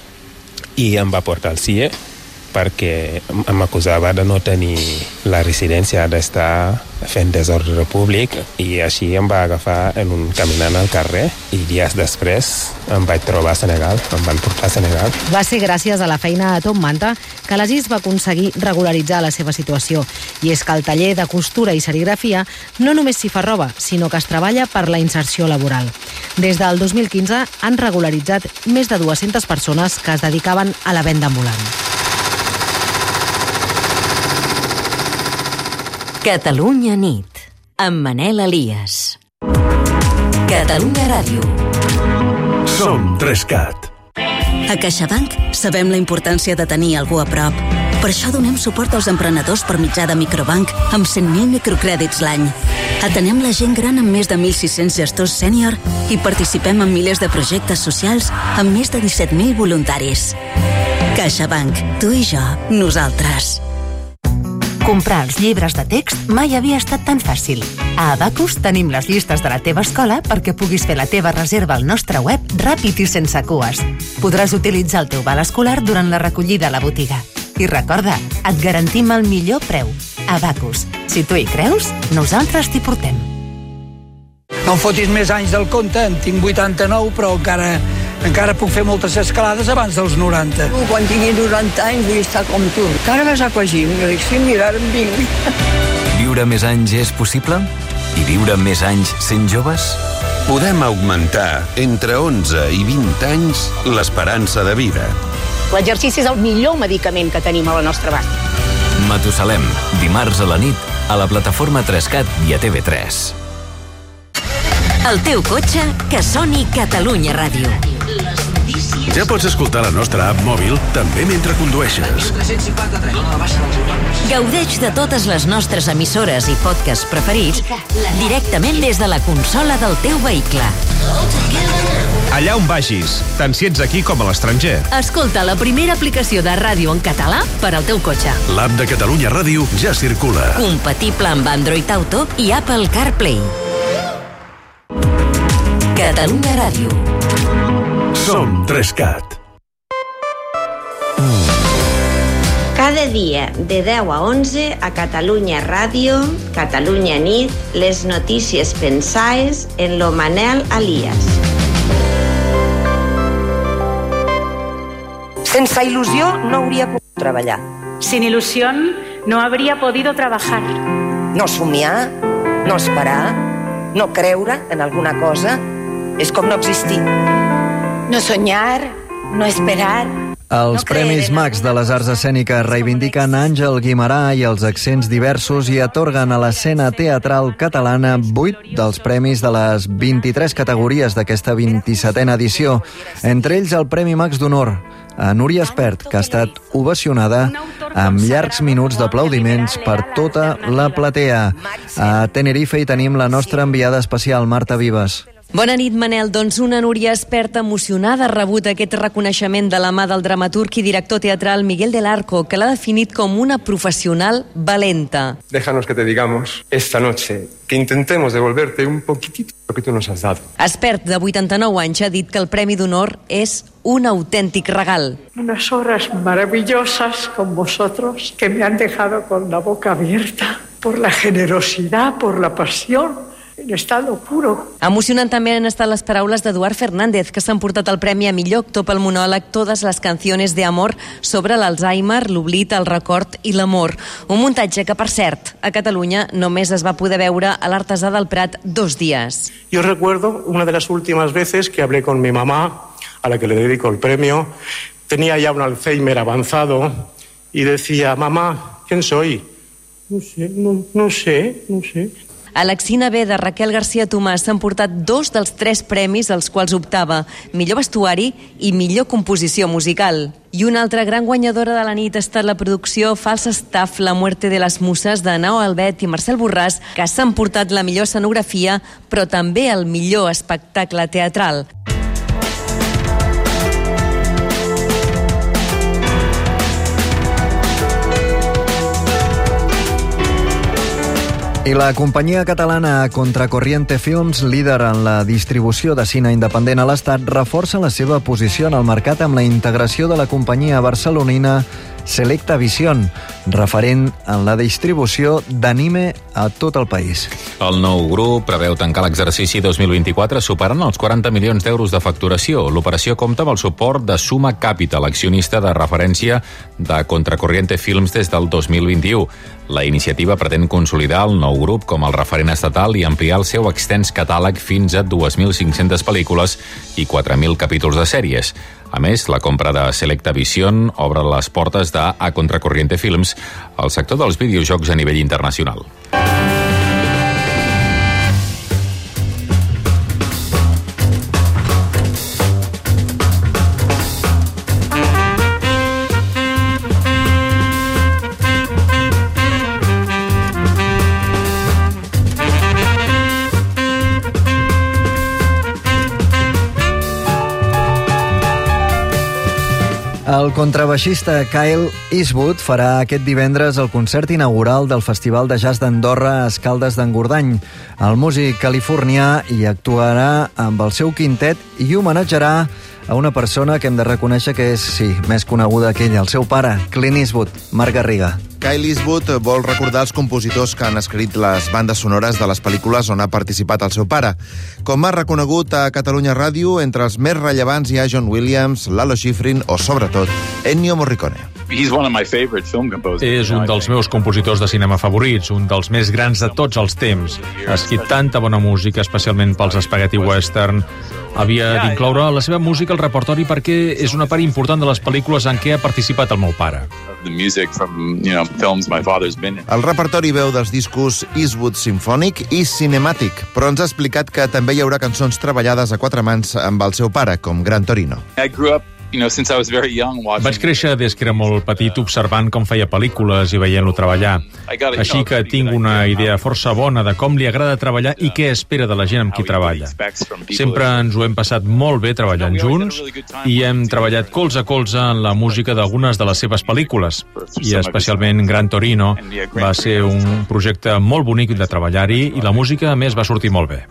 i em va portar al C I E perquè em acusava de no tenir la residència, d'estar fent desordre públic, i així em va agafar en un caminant al carrer i dies després em vaig trobar a Senegal, em van portar a Senegal. Va ser gràcies a la feina de Top Manta que l'Aziz va aconseguir regularitzar la seva situació, i és que al taller de costura i serigrafia no només s'hi fa roba, sinó que es treballa per la inserció laboral. Des del dos mil quinze han regularitzat més de dues-centes persones que es dedicaven a la venda ambulant. Catalunya nit, amb Manel Elias. Catalunya Ràdio. Som Trescat. A CaixaBank sabem la importància de tenir algú a prop. Per això donem suport als emprenedors per mitjà de Microbank amb cent mil microcrèdits l'any. Atenem la gent gran amb més de mil sis-cents gestors sènior i participem en milers de projectes socials amb més de disset mil voluntaris. CaixaBank, tu i jo, nosaltres. Comprar els llibres de text mai havia estat tan fàcil. A Abacus tenim les llistes de la teva escola perquè puguis fer la teva reserva al nostre web ràpid i sense cues. Podràs utilitzar el teu val escolar durant la recollida a la botiga. I recorda, et garantim el millor preu. Abacus. Si tu hi creus, nosaltres t'hi portem. No em fotis més anys del compte, en tinc vuitanta-nou, però encara, encara puc fer moltes escalades abans dels noranta. Quan tingui noranta anys vull estar com tu. Encara vas afegir, i dic, sí, mira, ara em vinc. Viure més anys és possible? I viure més anys sent joves? Podem augmentar entre onze i vint anys l'esperança de vida. L'exercici és el millor medicament que tenim a la nostra abast. Matusalem, dimarts a la nit, a la plataforma Trescat i a T V tres. El teu cotxe, que soni Catalunya Ràdio. Ja pots escoltar la nostra app mòbil també mentre condueixes. Gaudeix de totes les nostres emissores i podcasts preferits directament des de la consola del teu vehicle. Allà on vagis, tant si ets aquí com a l'estranger. Escolta la primera aplicació de ràdio en català per al teu cotxe. L'app de Catalunya Ràdio ja circula. Compatible amb Android Auto i Apple CarPlay. Catalunya Ràdio. Som tres cat. Cada dia de deu a onze a Catalunya Ràdio, Catalunya Nit, les notícies pensades en lo Manel Alias. Sense il·lusió no hauria pogut treballar. Sin ilusión no habría podido trabajar. No somiar, no esperar, no creure en alguna cosa, és com no existir. No soñar, no esperar. Els no Premis Max de les Arts Escèniques reivindiquen Àngel Guimerà i els accents diversos i atorguen a l'escena teatral catalana vuit dels premis de les vint-i-tres categories d'aquesta vint-i-setena edició. Entre ells el Premi Max d'Honor a Núria Espert, que ha estat ovacionada amb llargs minuts d'aplaudiments per tota la platea. A Tenerife hi tenim la nostra enviada especial, Marta Vives. Bona nit, Manel. Doncs una Núria Espert emocionada ha rebut aquest reconeixement de la mà del dramaturg i director teatral Miguel del Arco, que l'ha definit com una professional valenta. Déjanos que te digamos esta noche que intentemos devolverte un poquitito lo que tú nos has dado. Espert, de vuitanta-nou anys, ha dit que el Premi d'Honor és un autèntic regal. Unas horas maravillosas con vosotros que me han dejado con la boca abierta por la generosidad, por la pasión, en estado puro. Emocionant també han estat les paraules d'Eduard Fernández, que s'han portat el premi a millor actor pel monòleg Todas las canciones de amor sobre l'Alzheimer, l'oblit, el record i l'amor. Un muntatge que, per cert, a Catalunya només es va poder veure a l'Artesà del Prat dos dies. Yo recuerdo una de las últimas veces que hablé con mi mamá, a la que le dedico el premio. Tenía ya un Alzheimer avanzado y decía: mamá, ¿quién soy? No sé, no, no sé, no sé. A l'Axina B de Raquel García Tomàs s'han portat dos dels tres premis als quals optava, millor vestuari i millor composició musical. I una altra gran guanyadora de la nit ha estat la producció False Staff, La muerte de les muses, de Nao Albet i Marcel Borràs, que s'han portat la millor escenografia, però també el millor espectacle teatral. I la companyia catalana Contracorriente Films, líder en la distribució de cine independent a l'Estat, reforça la seva posició en el mercat amb la integració de la companyia barcelonina Selecta Vision, referent en la distribució d'anime a tot el país. El nou grup preveu tancar l'exercici dos mil vint-i-quatre superant els quaranta milions d'euros de facturació. L'operació compta amb el suport de Suma Capital, accionista de referència de Contracorriente Films des del dos mil vint-i-u. La iniciativa pretén consolidar el nou grup com el referent estatal i ampliar el seu extens catàleg fins a dos mil cinc-centes pel·lícules i quatre mil capítols de sèries. A més, la compra de Selecta Vision obre les portes de A Contracorriente Films al sector dels videojocs a nivell internacional. El contrabaixista Kyle Eastwood farà aquest divendres el concert inaugural del Festival de Jazz d'Andorra a Escaldes d'Engordany. El músic californià hi actuarà amb el seu quintet i homenatjarà a una persona que hem de reconèixer que és, sí, més coneguda que ell, el seu pare, Clint Eastwood. Marc Garriga. Kyle Eastwood vol recordar els compositors que han escrit les bandes sonores de les pel·lícules on ha participat el seu pare. Com ha reconegut a Catalunya Ràdio, entre els més rellevants hi ha John Williams, Lalo Schifrin o, sobretot, Ennio Morricone. És un dels meus compositors de cinema favorits, un dels més grans de tots els temps. Ha escrit tanta bona música, especialment pels spaghetti western. Havia d'incloure la seva música al repertori perquè és una part important de les pel·lícules en què ha participat el meu pare. El repertori veu dels discos Eastwood Symphonic i Cinematic, però ens ha explicat que també hi haurà cançons treballades a quatre mans amb el seu pare, com Gran Torino. Vaig créixer des que era molt petit observant com feia pel·lícules i veient-lo treballar. Així que tinc una idea força bona de com li agrada treballar i què espera de la gent amb qui treballa. Sempre ens ho hem passat molt bé treballant junts i hem treballat colze a colze en la música d'algunes de les seves pel·lícules. I especialment Gran Torino va ser un projecte molt bonic de treballar-hi i la música, a més, va sortir molt bé.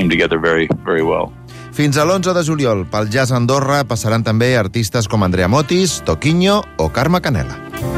Fins a l'onze de juliol, pel Jazz Andorra passaran també artistes com Andrea Motis, Toquinho o Carme Canela.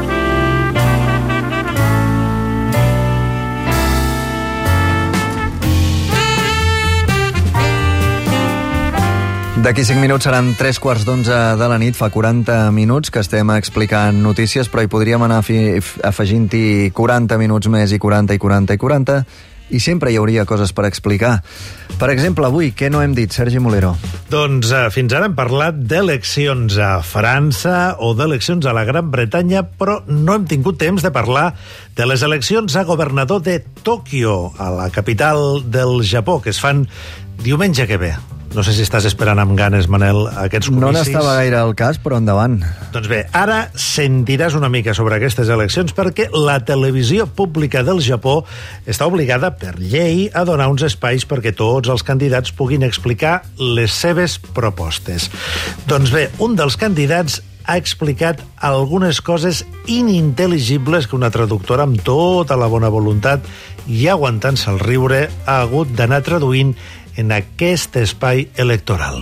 D'aquí cinc minuts seran tres quarts d'onze de la nit. Fa quaranta minuts que estem explicant notícies, però hi podríem anar afegint-hi quaranta minuts més i quaranta i quaranta i quaranta, i sempre hi hauria coses per explicar. Per exemple, avui, què no hem dit, Sergi Molero? Doncs eh, fins ara hem parlat d'eleccions a França o d'eleccions a la Gran Bretanya, però no hem tingut temps de parlar de les eleccions a governador de Tòquio, a la capital del Japó, que es fan diumenge que ve. No sé si estàs esperant amb ganes, Manel, aquests comicis. No n'estava gaire al cas, però endavant. Doncs bé, ara sentiràs una mica sobre aquestes eleccions perquè la televisió pública del Japó està obligada per llei a donar uns espais perquè tots els candidats puguin explicar les seves propostes. Doncs bé, un dels candidats ha explicat algunes coses inintel·ligibles que una traductora amb tota la bona voluntat i aguantant-se el riure ha hagut d'anar traduint en aquest espai electoral.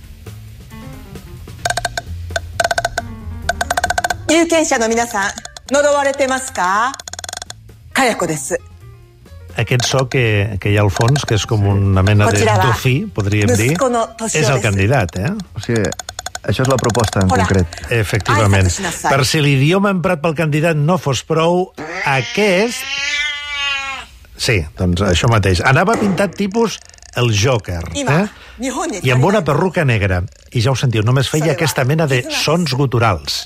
Aquest so que, que hi ha al fons, que és com una mena de dofí, podríem dir, és el candidat, eh? O sigui, això és la proposta en concret. Efectivament. Per si l'idioma emprat pel candidat no fos prou, aquest... Sí, doncs això mateix. Anava pintat tipus el Joker, eh? I amb una perruca negra. I ja ho sentiu, només feia aquesta mena de sons guturals.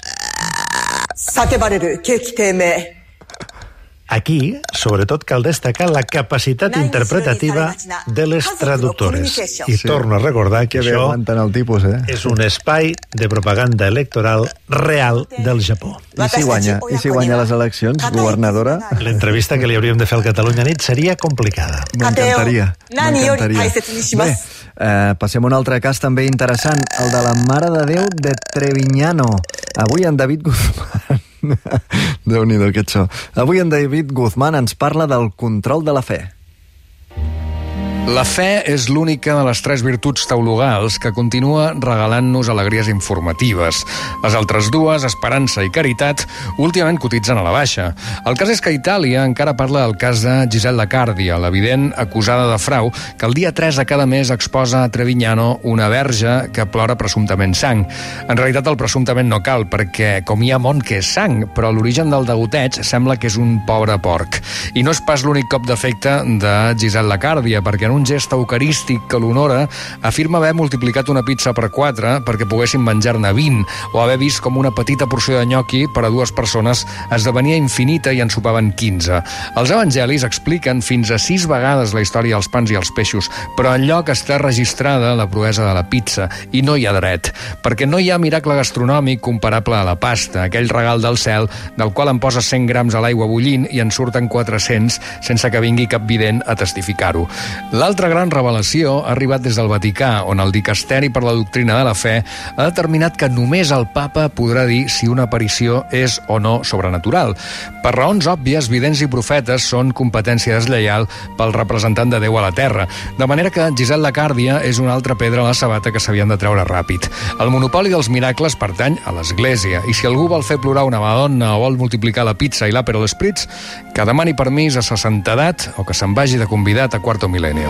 Aquí, sobretot, cal destacar la capacitat interpretativa de les traductores. I sí. Torno a recordar que, que això el tipus, eh? és un espai de propaganda electoral real del Japó. I si guanya, I si guanya les eleccions, governadora? L'entrevista que li hauríem de fer al Catalunya Nit seria complicada. M'encantaria. M'encantaria. Bé, eh, passem a un altre cas també interessant, el de la Mare de Déu de Treviñano. Avui en David Guzmán Déu-n'hi-do, aquest so. Avui en David Guzmán ens parla del control de la fe. La fe és l'única de les tres virtuts teologals que continua regalant-nos alegries informatives. Les altres dues, esperança i caritat, últimament cotitzen a la baixa. El cas és que Itàlia encara parla del cas de Gisella Cardia, l'evident acusada de frau, que el dia tres de cada mes exposa a Treviñano una verge que plora presumptament sang. En realitat el presumptament no cal, perquè com hi ha món que és sang, però l'origen del degoteig sembla que és un pobre porc. I no és pas l'únic cop d'efecte de Gisella Cardia, perquè en un gest eucarístic que l'honora, afirma haver multiplicat una pizza per quatre perquè poguessin menjar-ne vint, o haver vist com una petita porció de gnocchi per a dues persones esdevenia infinita i en sopaven quinze. Els evangelis expliquen fins a sis vegades la història dels pans i els peixos, però enlloc està registrada la proesa de la pizza, i no hi ha dret, perquè no hi ha miracle gastronòmic comparable a la pasta, aquell regal del cel del qual en poses cent grams a l'aigua bullint i en surten quatre-cents sense que vingui cap vident a testificar-ho. L'altra gran revelació ha arribat des del Vaticà, on el Dicasteri per la Doctrina de la Fe ha determinat que només el Papa podrà dir si una aparició és o no sobrenatural. Per raons òbvies, vidents i profetes són competència deslleial pel representant de Déu a la Terra, de manera que Gisella Cardia és una altra pedra a la sabata que s'havien de treure ràpid. El monopoli dels miracles pertany a l'Església, i si algú vol fer plorar una Madonna o vol multiplicar la pizza i l'Aperol Spritz, que demani permís a sa santedat o que se'n vagi de convidat a Quarto Milenio.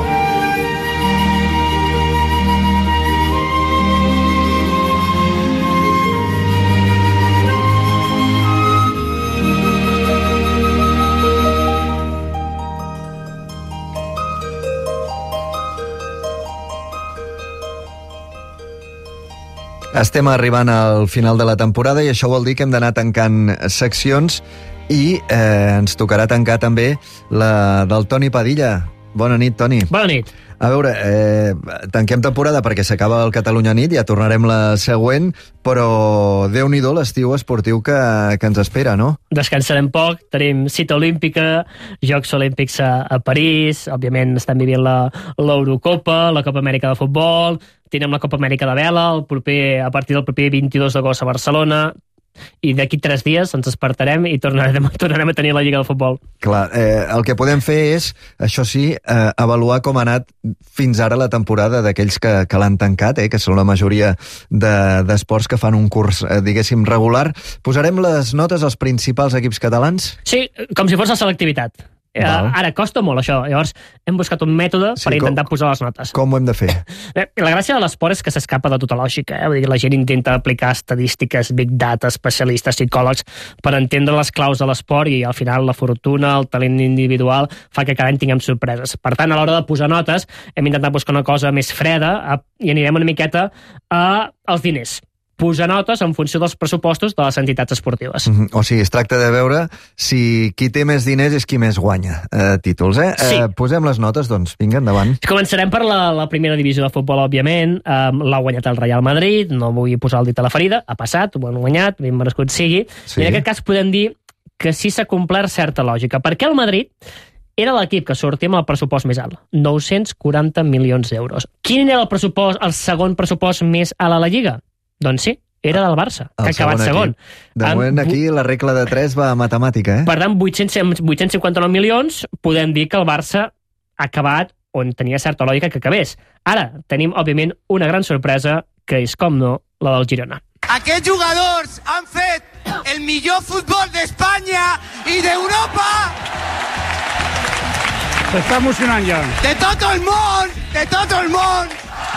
Estem arribant al final de la temporada i això vol dir que hem d'anar tancant seccions i eh, ens tocarà tancar també la del Toni Padilla. Bona nit, Toni. Bona nit. A veure, eh, tanquem temporada perquè s'acaba el Catalunya Nit, ja tornarem la següent, però Déu-n'hi-do l'estiu esportiu que, que ens espera, no? Descansarem poc, tenim cita olímpica, Jocs Olímpics a, a París, òbviament estem vivint la, l'Eurocopa, la Copa Amèrica de futbol, tenim la Copa Amèrica de vela, el proper, a partir del proper vint-i-dos d'agost a Barcelona, i d'aquí tres dies ens despertarem i tornarem, tornarem a tenir la Lliga de Futbol. Clar, eh, el que podem fer és, això sí, eh, avaluar com ha anat fins ara la temporada d'aquells que, que l'han tancat, eh, que són la majoria de, d'esports que fan un curs, eh, diguéssim, regular. Posarem les notes als principals equips catalans? Sí, com si fos la selectivitat. Eh, ara costa molt això, llavors hem buscat un mètode sí, per intentar com, posar les notes. Com ho hem de fer? Eh, la gràcia de l'esport és que s'escapa de tota lògica, eh? Vull dir, la gent intenta aplicar estadístiques, big data, especialistes, psicòlegs per entendre les claus de l'esport i al final la fortuna, el talent individual fa que cada any tinguem sorpreses. Per tant, a l'hora de posar notes hem intentat buscar una cosa més freda i anirem una miqueta als diners. Posar notes en funció dels pressupostos de les entitats esportives. Mm-hmm. O sigui, es tracta de veure si qui té més diners és qui més guanya eh, títols, eh? Sí. eh? Posem les notes, doncs, vinga, endavant. Començarem per la, la primera divisió de futbol, òbviament. Um, l'ha guanyat el Real Madrid, no vull posar el dit a la ferida, ha passat, ho han guanyat, ben merescut sigui. Sí. I en aquest cas podem dir que sí s'ha complert certa lògica, perquè el Madrid era l'equip que sortia amb el pressupost més alt, nou-cents quaranta milions d'euros. Quin era el pressupost, el segon pressupost més alt a la Lliga? Doncs sí, era del Barça, que ha acabat segon. De moment aquí la regla de tres va a matemàtica, eh? Per tant, vuit-cents cinquanta-nou milions, podem dir que el Barça ha acabat on tenia certa lògica que acabés. Ara, tenim, òbviament, una gran sorpresa, que és, com no, la del Girona. Aquests jugadors han fet el millor futbol d'Espanya i d'Europa! S'està emocionant ja. De tot el món! De tot el món!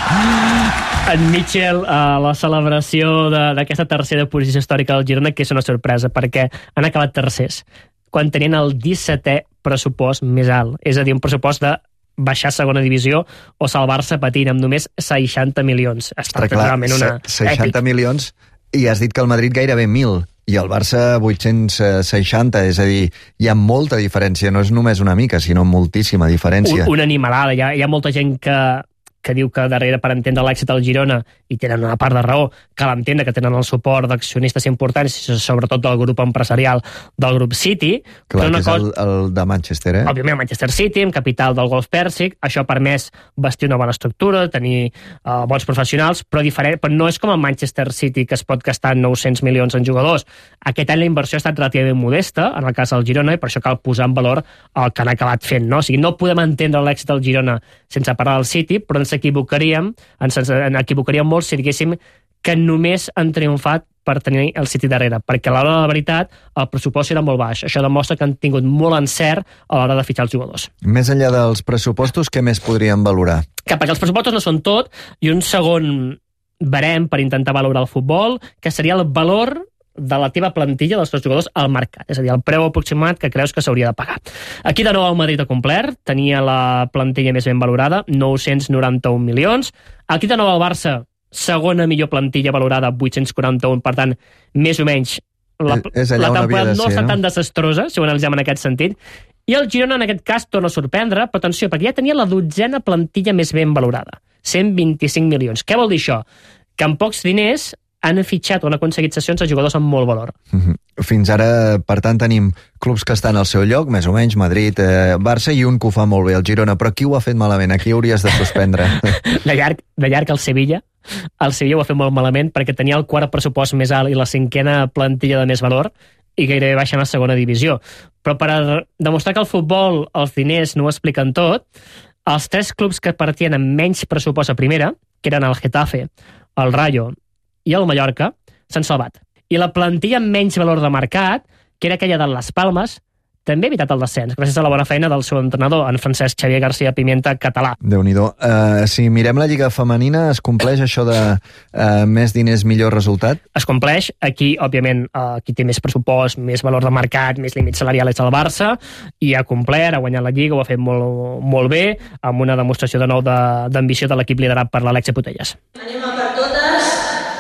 En Mitchell, a la celebració d'aquesta tercera posició històrica del Girona, que és una sorpresa, perquè han acabat tercers, quan tenien el dissetè pressupost més alt. És a dir, un pressupost de baixar a segona divisió o salvar-se patint amb només seixanta milions. Està realment una seixanta èpic. Milions, i has dit que el Madrid gairebé mil, i el Barça vuit-cents seixanta, és a dir, hi ha molta diferència, no és només una mica, sinó moltíssima diferència. Un, una animalada, hi ha, hi ha molta gent que que diu que darrere per entendre l'èxit del Girona, i tenen una part de raó, cal entendre que tenen el suport d'accionistes importants, sobretot del grup empresarial del grup City. Clar, que és cosa... el, el de Manchester, eh? Òbviament, Manchester City, amb capital del Golf Pèrsic, això ha permès vestir una bona estructura, tenir uh, bons professionals, però, diferent, però no és com el Manchester City, que es pot gastar nou-cents milions en jugadors. Aquest any la inversió ha estat relativament modesta, en el cas del Girona, i per això cal posar en valor el que han acabat fent, no? O sigui, no podem entendre l'èxit del Girona sense parlar del City, però ens equivocaríem, ens, ens equivocaríem molt si diguéssim que només han triomfat per tenir el City darrere, perquè a l'hora de la veritat el pressupost era molt baix. Això demostra que han tingut molt encert a l'hora de fitxar els jugadors. Més enllà dels pressupostos, què més podríem valorar? Que perquè els pressupostos no són tot, i un segon barem per intentar valorar el futbol, que seria el valor de la teva plantilla dels teus jugadors al mercat, és a dir, el preu aproximat que creus que s'hauria de pagar. Aquí de nou el Madrid ha complert, tenia la plantilla més ben valorada, nou-cents noranta-un milions. Aquí de nou el Barça, segona millor plantilla valorada, vuit-cents quaranta-un, per tant, més o menys la, la temporada no està no? tan desastrosa, si ho analitzem en aquest sentit. I el Girona, en aquest cas, torna a sorprendre, però atenció, perquè ja tenia la dotzena plantilla més ben valorada, cent vint-i-cinc milions. Què vol dir això? Que amb pocs diners han fitxat o han aconseguit sessions a jugadors amb molt valor. Fins ara, per tant, tenim clubs que estan al seu lloc, més o menys, Madrid, eh, Barça, i un que ho fa molt bé, el Girona. Però qui ho ha fet malament? A qui hauries de suspendre? de, llarg, de llarg el Sevilla. El Sevilla ho ha fet molt malament perquè tenia el quart pressupost més alt i la cinquena plantilla de més valor i gairebé baixen a segona divisió. Però per demostrar que el futbol, els diners no ho expliquen tot, els tres clubs que partien amb menys pressupost a primera, que eren el Getafe, el Rayo i el Mallorca, s'han salvat. I la plantilla amb menys valor de mercat, que era aquella de les Palmes, també ha evitat el descens, gràcies a la bona feina del seu entrenador, en Francesc Xavier García Pimienta, català. Déu-n'hi-do. Uh, si mirem la Lliga Femenina, es compleix això de uh, més diners, millor resultat? Es compleix. Aquí, òbviament, uh, qui té més pressupost, més valor de mercat, més límit salarial és el Barça, i ha complert, ha guanyat la Lliga, ho ha fet molt, molt bé, amb una demostració de nou d'ambició de, de l'equip liderat per l'Alexia Putellas. Anem a per totes.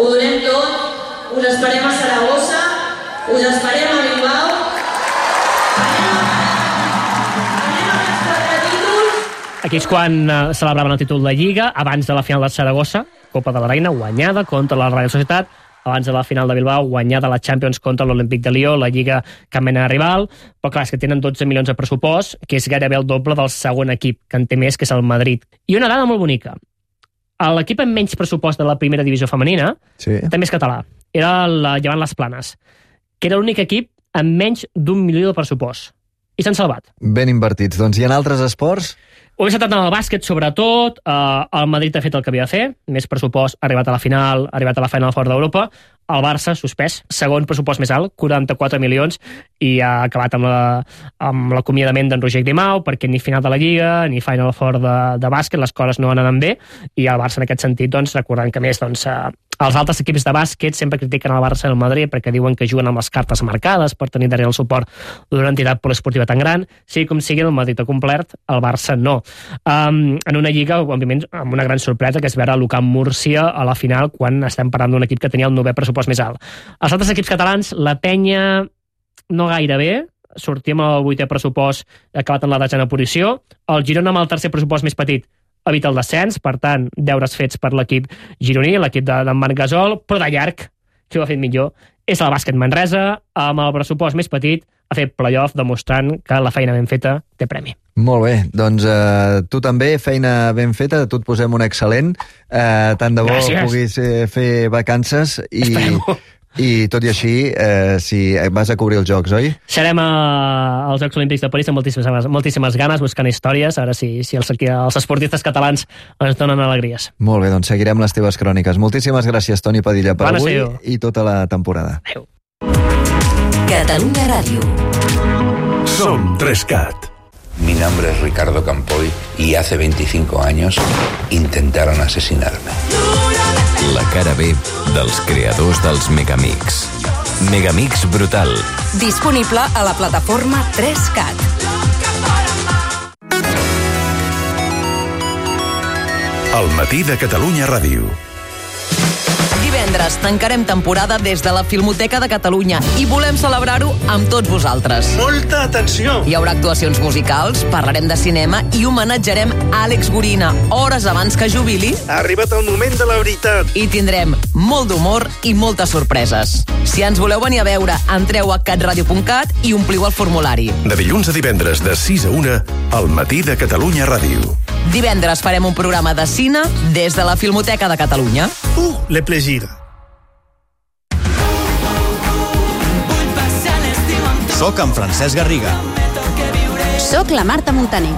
ho donem tot, us esperem a Saragossa, us esperem a Bilbao. Aquí és quan uh, celebraven el títol de Lliga, abans de la final de Saragossa, Copa de la Reina, guanyada contra la Real Societat, abans de la final de Bilbao, guanyada la Champions contra l'Olímpic de Lió, la Lliga cap mena de rival, però clar, és que tenen dotze milions de pressupost, que és gairebé el doble del segon equip, que en té més, que és el Madrid. I una dada molt bonica. L'equip amb menys pressupost de la primera divisió femenina sí. també és català. Era la Llevant Les Planes, que era l'únic equip amb menys d'un milió de pressupost. I s'han salvat. Ben invertits. Doncs i en altres esports? Ho he saltat en el bàsquet, sobretot. Uh, el Madrid ha fet el que havia de fer. Més pressupost, ha arribat a la final, ha arribat a la Final Four d'Europa. El Barça, suspès. Segon pressupost més alt, quaranta-quatre milions, i ha acabat amb, la, amb l'acomiadament d'en Roger Grimau, perquè ni final de la Lliga, ni Final Four de, de bàsquet, les coses no anaven bé, i el Barça en aquest sentit, doncs, recordant que més, doncs, uh, els altres equips de bàsquet sempre critiquen el Barça i el Madrid perquè diuen que juguen amb les cartes marcades per tenir darrere el suport d'una entitat poliesportiva tan gran. Sí, com sigui, el Madrid ha complert, el Barça no. Um, en una lliga, òbviament, amb una gran sorpresa, que és veure l'U C A M Múrcia a la final, quan estem parlant d'un equip que tenia el novè pressupost més alt. Els altres equips catalans, la penya no gaire bé, sortim al vuitè pressupost, acabat en la desena posició. El Girona, amb el tercer pressupost més petit, evita el descens, per tant, deures fets per l'equip gironí, l'equip d'en de Marc Gasol, però de llarg, qui ho ha fet millor, és el bàsquet Manresa, amb el pressupost més petit, ha fet playoff, demostrant que la feina ben feta té premi. Molt bé, doncs eh, tu també, feina ben feta, tu et posem un excel·lent, eh, tant de bo Gràcies. puguis eh, fer vacances i... Espero. I tot i així, eh, si vas a cobrir els Jocs, oi? Serem a, als Jocs Olímpics de París amb moltíssimes, moltíssimes ganes, buscant històries, ara si, si els, els esportistes catalans ens donen alegries. Molt bé, doncs seguirem les teves cròniques. Moltíssimes gràcies, Toni Padilla, per Bona avui ser. I tota la temporada. Adéu. Catalunya Ràdio. Som tres cat. Mi nombre es Ricardo Campoy y hace veinticinco años intentaron asesinarme. La cara B dels creadors dels Megamix. Megamix Brutal. Disponible a la plataforma tres cat. El matí de Catalunya Ràdio. Divendres tancarem temporada des de la Filmoteca de Catalunya i volem celebrar-ho amb tots vosaltres. Molta atenció! Hi haurà actuacions musicals, parlarem de cinema i homenatjarem Àlex Gorina hores abans que jubili. Ha arribat el moment de la veritat. I tindrem molt d'humor i moltes sorpreses. Si ens voleu venir a veure, entreu a catradio punt cat i ompliu el formulari. De dilluns a divendres de sis a una, al matí de Catalunya Ràdio. Divendres farem un programa de cine des de la Filmoteca de Catalunya. Uh, le plaisir. Soc en Francesc Garriga. Soc la Marta Montaner.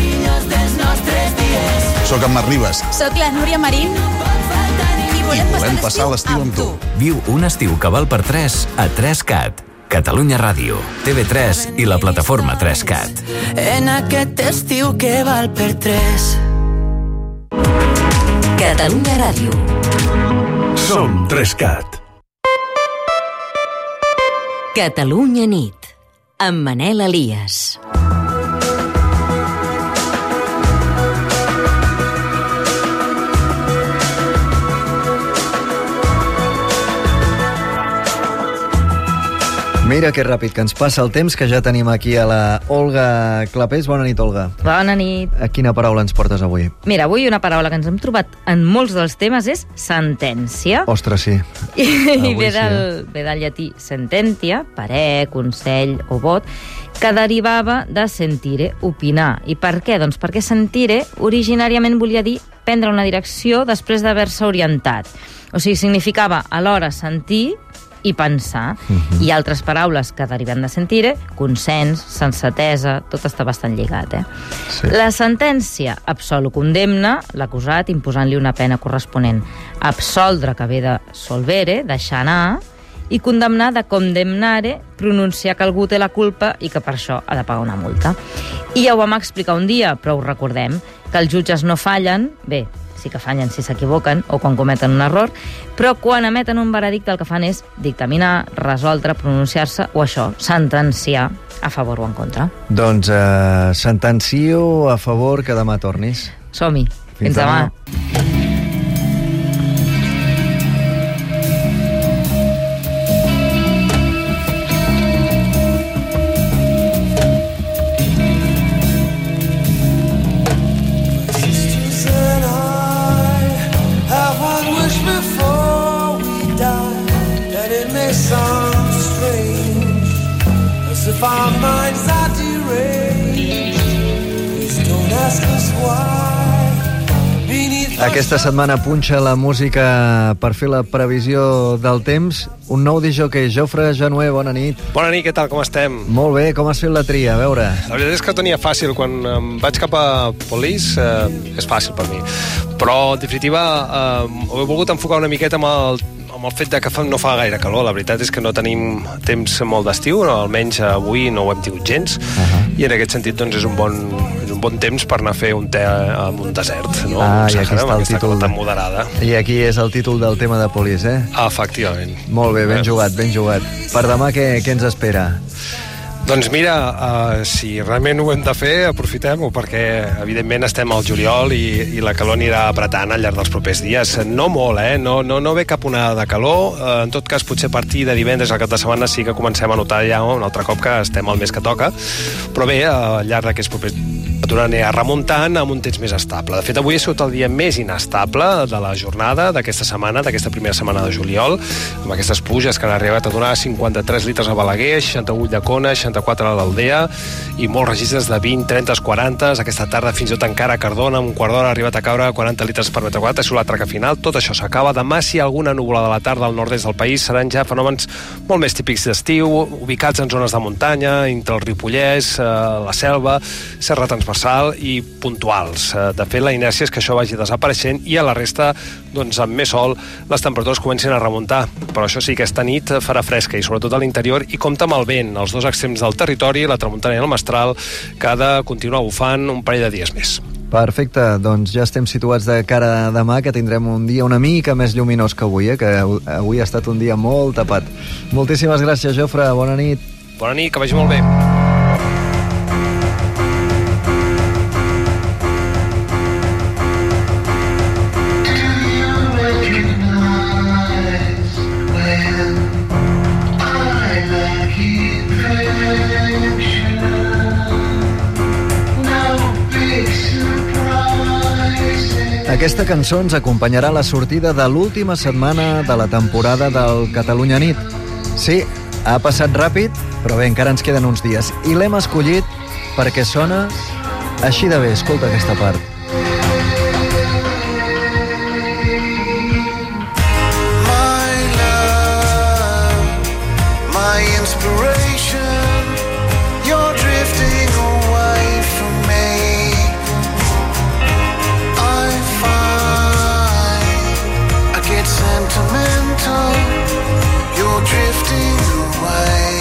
Soc en Marc Ribas. Soc la Núria Marín. I volem passar l'estiu amb tu. Viu un estiu que val per tres a tres cat. Catalunya Ràdio, T V tres i la plataforma tres cat. En aquest estiu que val per tres. Catalunya Ràdio. Som tres cat. Catalunya nit, amb Manel Elias. Mira que ràpid que ens passa el temps, que ja tenim aquí a la Olga Clapés. Bona nit, Olga. Bona nit. A quina paraula ens portes avui? Mira, avui una paraula que ens hem trobat en molts dels temes és sentència. Ostres, sí. I, i ve, sí. del, ve del llatí sententia, parer, consell o vot, que derivava de sentire, opinar. I per què? Doncs perquè sentire originàriament volia dir prendre una direcció després d'haver-se orientat. O sigui, significava alhora sentir i pensar. Uh-huh. I altres paraules que deriven de sentire, consens, sensatesa, tot està bastant lligat, eh? Sí. La sentència absol o condemna l'acusat imposant-li una pena corresponent. Absoldre, que ve de solvere, deixar anar, i condemnar de condemnare, pronunciar que algú té la culpa i que per això ha de pagar una multa. I ja ho vam explicar un dia, però ho recordem, que els jutges no fallen, bé, sí que fallen si s'equivoquen o quan cometen un error, però quan emeten un veredicte el que fan és dictaminar, resoldre, pronunciar-se o això, sentenciar a favor o en contra. Doncs eh, sentencio a favor que demà tornis. Som-hi. Fins, Fins demà. demà. becomes strange, as if our minds are deranged. Please don't ask us why. Aquesta setmana punxa la música per fer la previsió del temps. Un nou discjòquei, Jofre Janué, bona nit. Bona nit, què tal, com estem? Molt bé, com has fet la tria? A veure... La veritat és que ho tenia fàcil. Quan em vaig cap a Police, eh, és fàcil per mi. Però, en definitiva, eh, ho he volgut enfocar una miqueta amb el amb el fet de que no fa gaire calor. La veritat és que no tenim temps molt d'estiu, no? Almenys avui no ho hem tingut gens, uh-huh. I en aquest sentit doncs, és, un bon, és un bon temps per anar a fer un te en un desert, no? Ah, un i aquí està el títol. Tan moderada. I aquí és el títol del tema de Police, eh? Ah, efectivament. Molt bé, ben eh. jugat, ben jugat. Per demà què, què ens espera? Doncs mira, uh, si realment ho hem de fer, aprofitem-ho, perquè evidentment estem al juliol i, i la calor anirà apretant al llarg dels propers dies. No molt, eh? No, no, no ve cap onada de calor. Uh, en tot cas, potser a partir de divendres al cap de setmana sí que comencem a notar ja un altre cop que estem al mes que toca. Però bé, uh, al llarg d'aquests propers temperatura anirà remuntant amb un temps més estable. De fet, avui ha sigut el dia més inestable de la jornada d'aquesta setmana, d'aquesta primera setmana de juliol, amb aquestes pluges que han arribat a donar cinquanta-tres litres a Balaguer, seixanta-vuit de Cona, seixanta-quatre a l'Aldea, i molts registres de vint, trenta, quaranta. Aquesta tarda fins i tot encara a Cardona, amb un quart d'hora ha arribat a caure quaranta litres per metre quadrat, és la traca final. Tot això s'acaba. Demà, si hi ha alguna nuvolada a la tarda al nord-est del país, seran ja fenòmens molt més típics d'estiu, ubicats en zones de muntanya, entre el Ripollès, la Selva, serra transversal i puntuals. De fet, la inèrcia és que això vagi desapareixent i a la resta, doncs, amb més sol, les temperatures comencen a remuntar. Però això sí, aquesta nit farà fresca, i sobretot a l'interior, i compta amb el vent, els dos extrems del territori, la tramuntana i el mestral, que ha de continuar bufant un parell de dies més. Perfecte, doncs ja estem situats de cara a demà, que tindrem un dia una mica més lluminós que avui, eh? Que avui ha estat un dia molt tapat. Moltíssimes gràcies, Jofre, bona nit. Bona nit, que vagi molt bé. Aquesta cançó ens acompanyarà a la sortida de l'última setmana de la temporada del Catalunya Nit. Sí, ha passat ràpid, però bé, encara ens queden uns dies. I l'hem escollit perquè sona així de bé. Escolta aquesta part. My love, my inspiration, you're drifting away from me. Sentimental, you're drifting away.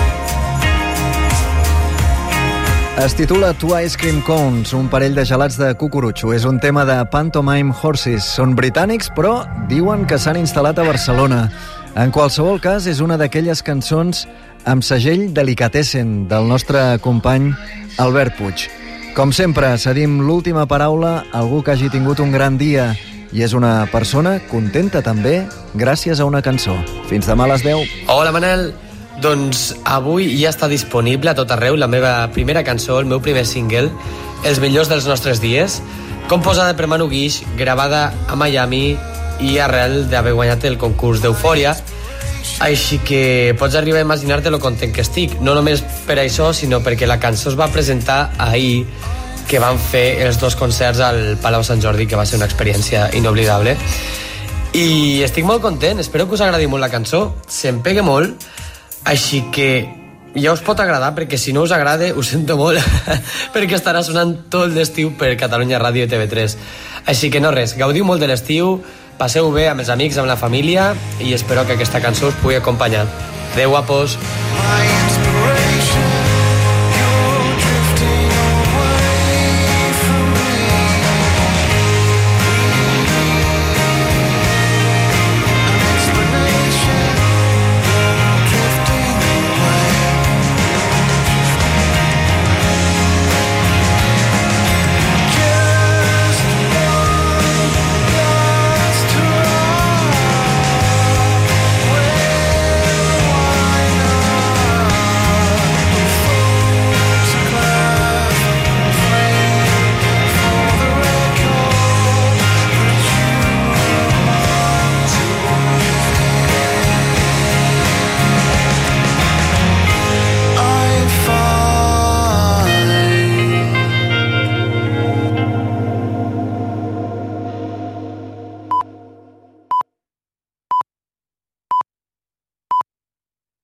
Es titula Two Ice Cream Cones, un parell de gelats de cucurutxo. És un tema de Pantomime Horses. Són britànics, però diuen que s'han instal·lat a Barcelona. En qualsevol cas, és una d'aquelles cançons amb segell delicatessen del nostre company Albert Puig. Com sempre, cedim l'última paraula a algú que hagi tingut un gran dia, i és una persona contenta també gràcies a una cançó. Fins demà a les deu. Hola, Manel. Doncs avui ja està disponible a tot arreu la meva primera cançó, el meu primer single, Els millors dels nostres dies, composada per Manu Guix, gravada a Miami i arrel d'haver guanyat el concurs d'Eufòria. Així que pots arribar a imaginar-te lo content que estic. No només per això, sinó perquè la cançó es va presentar ahir, que van fer els dos concerts al Palau Sant Jordi, que va ser una experiència inoblidable. I estic molt content, espero que us agradi molt la cançó, se'm pega molt, així que ja us pot agradar, perquè si no us agrada, ho sento molt, perquè estarà sonant tot l'estiu per Catalunya Ràdio i T V tres. Així que no res, gaudiu molt de l'estiu, passeu bé amb els amics, amb la família, i espero que aquesta cançó us pugui acompanyar. Adéu, guapos! My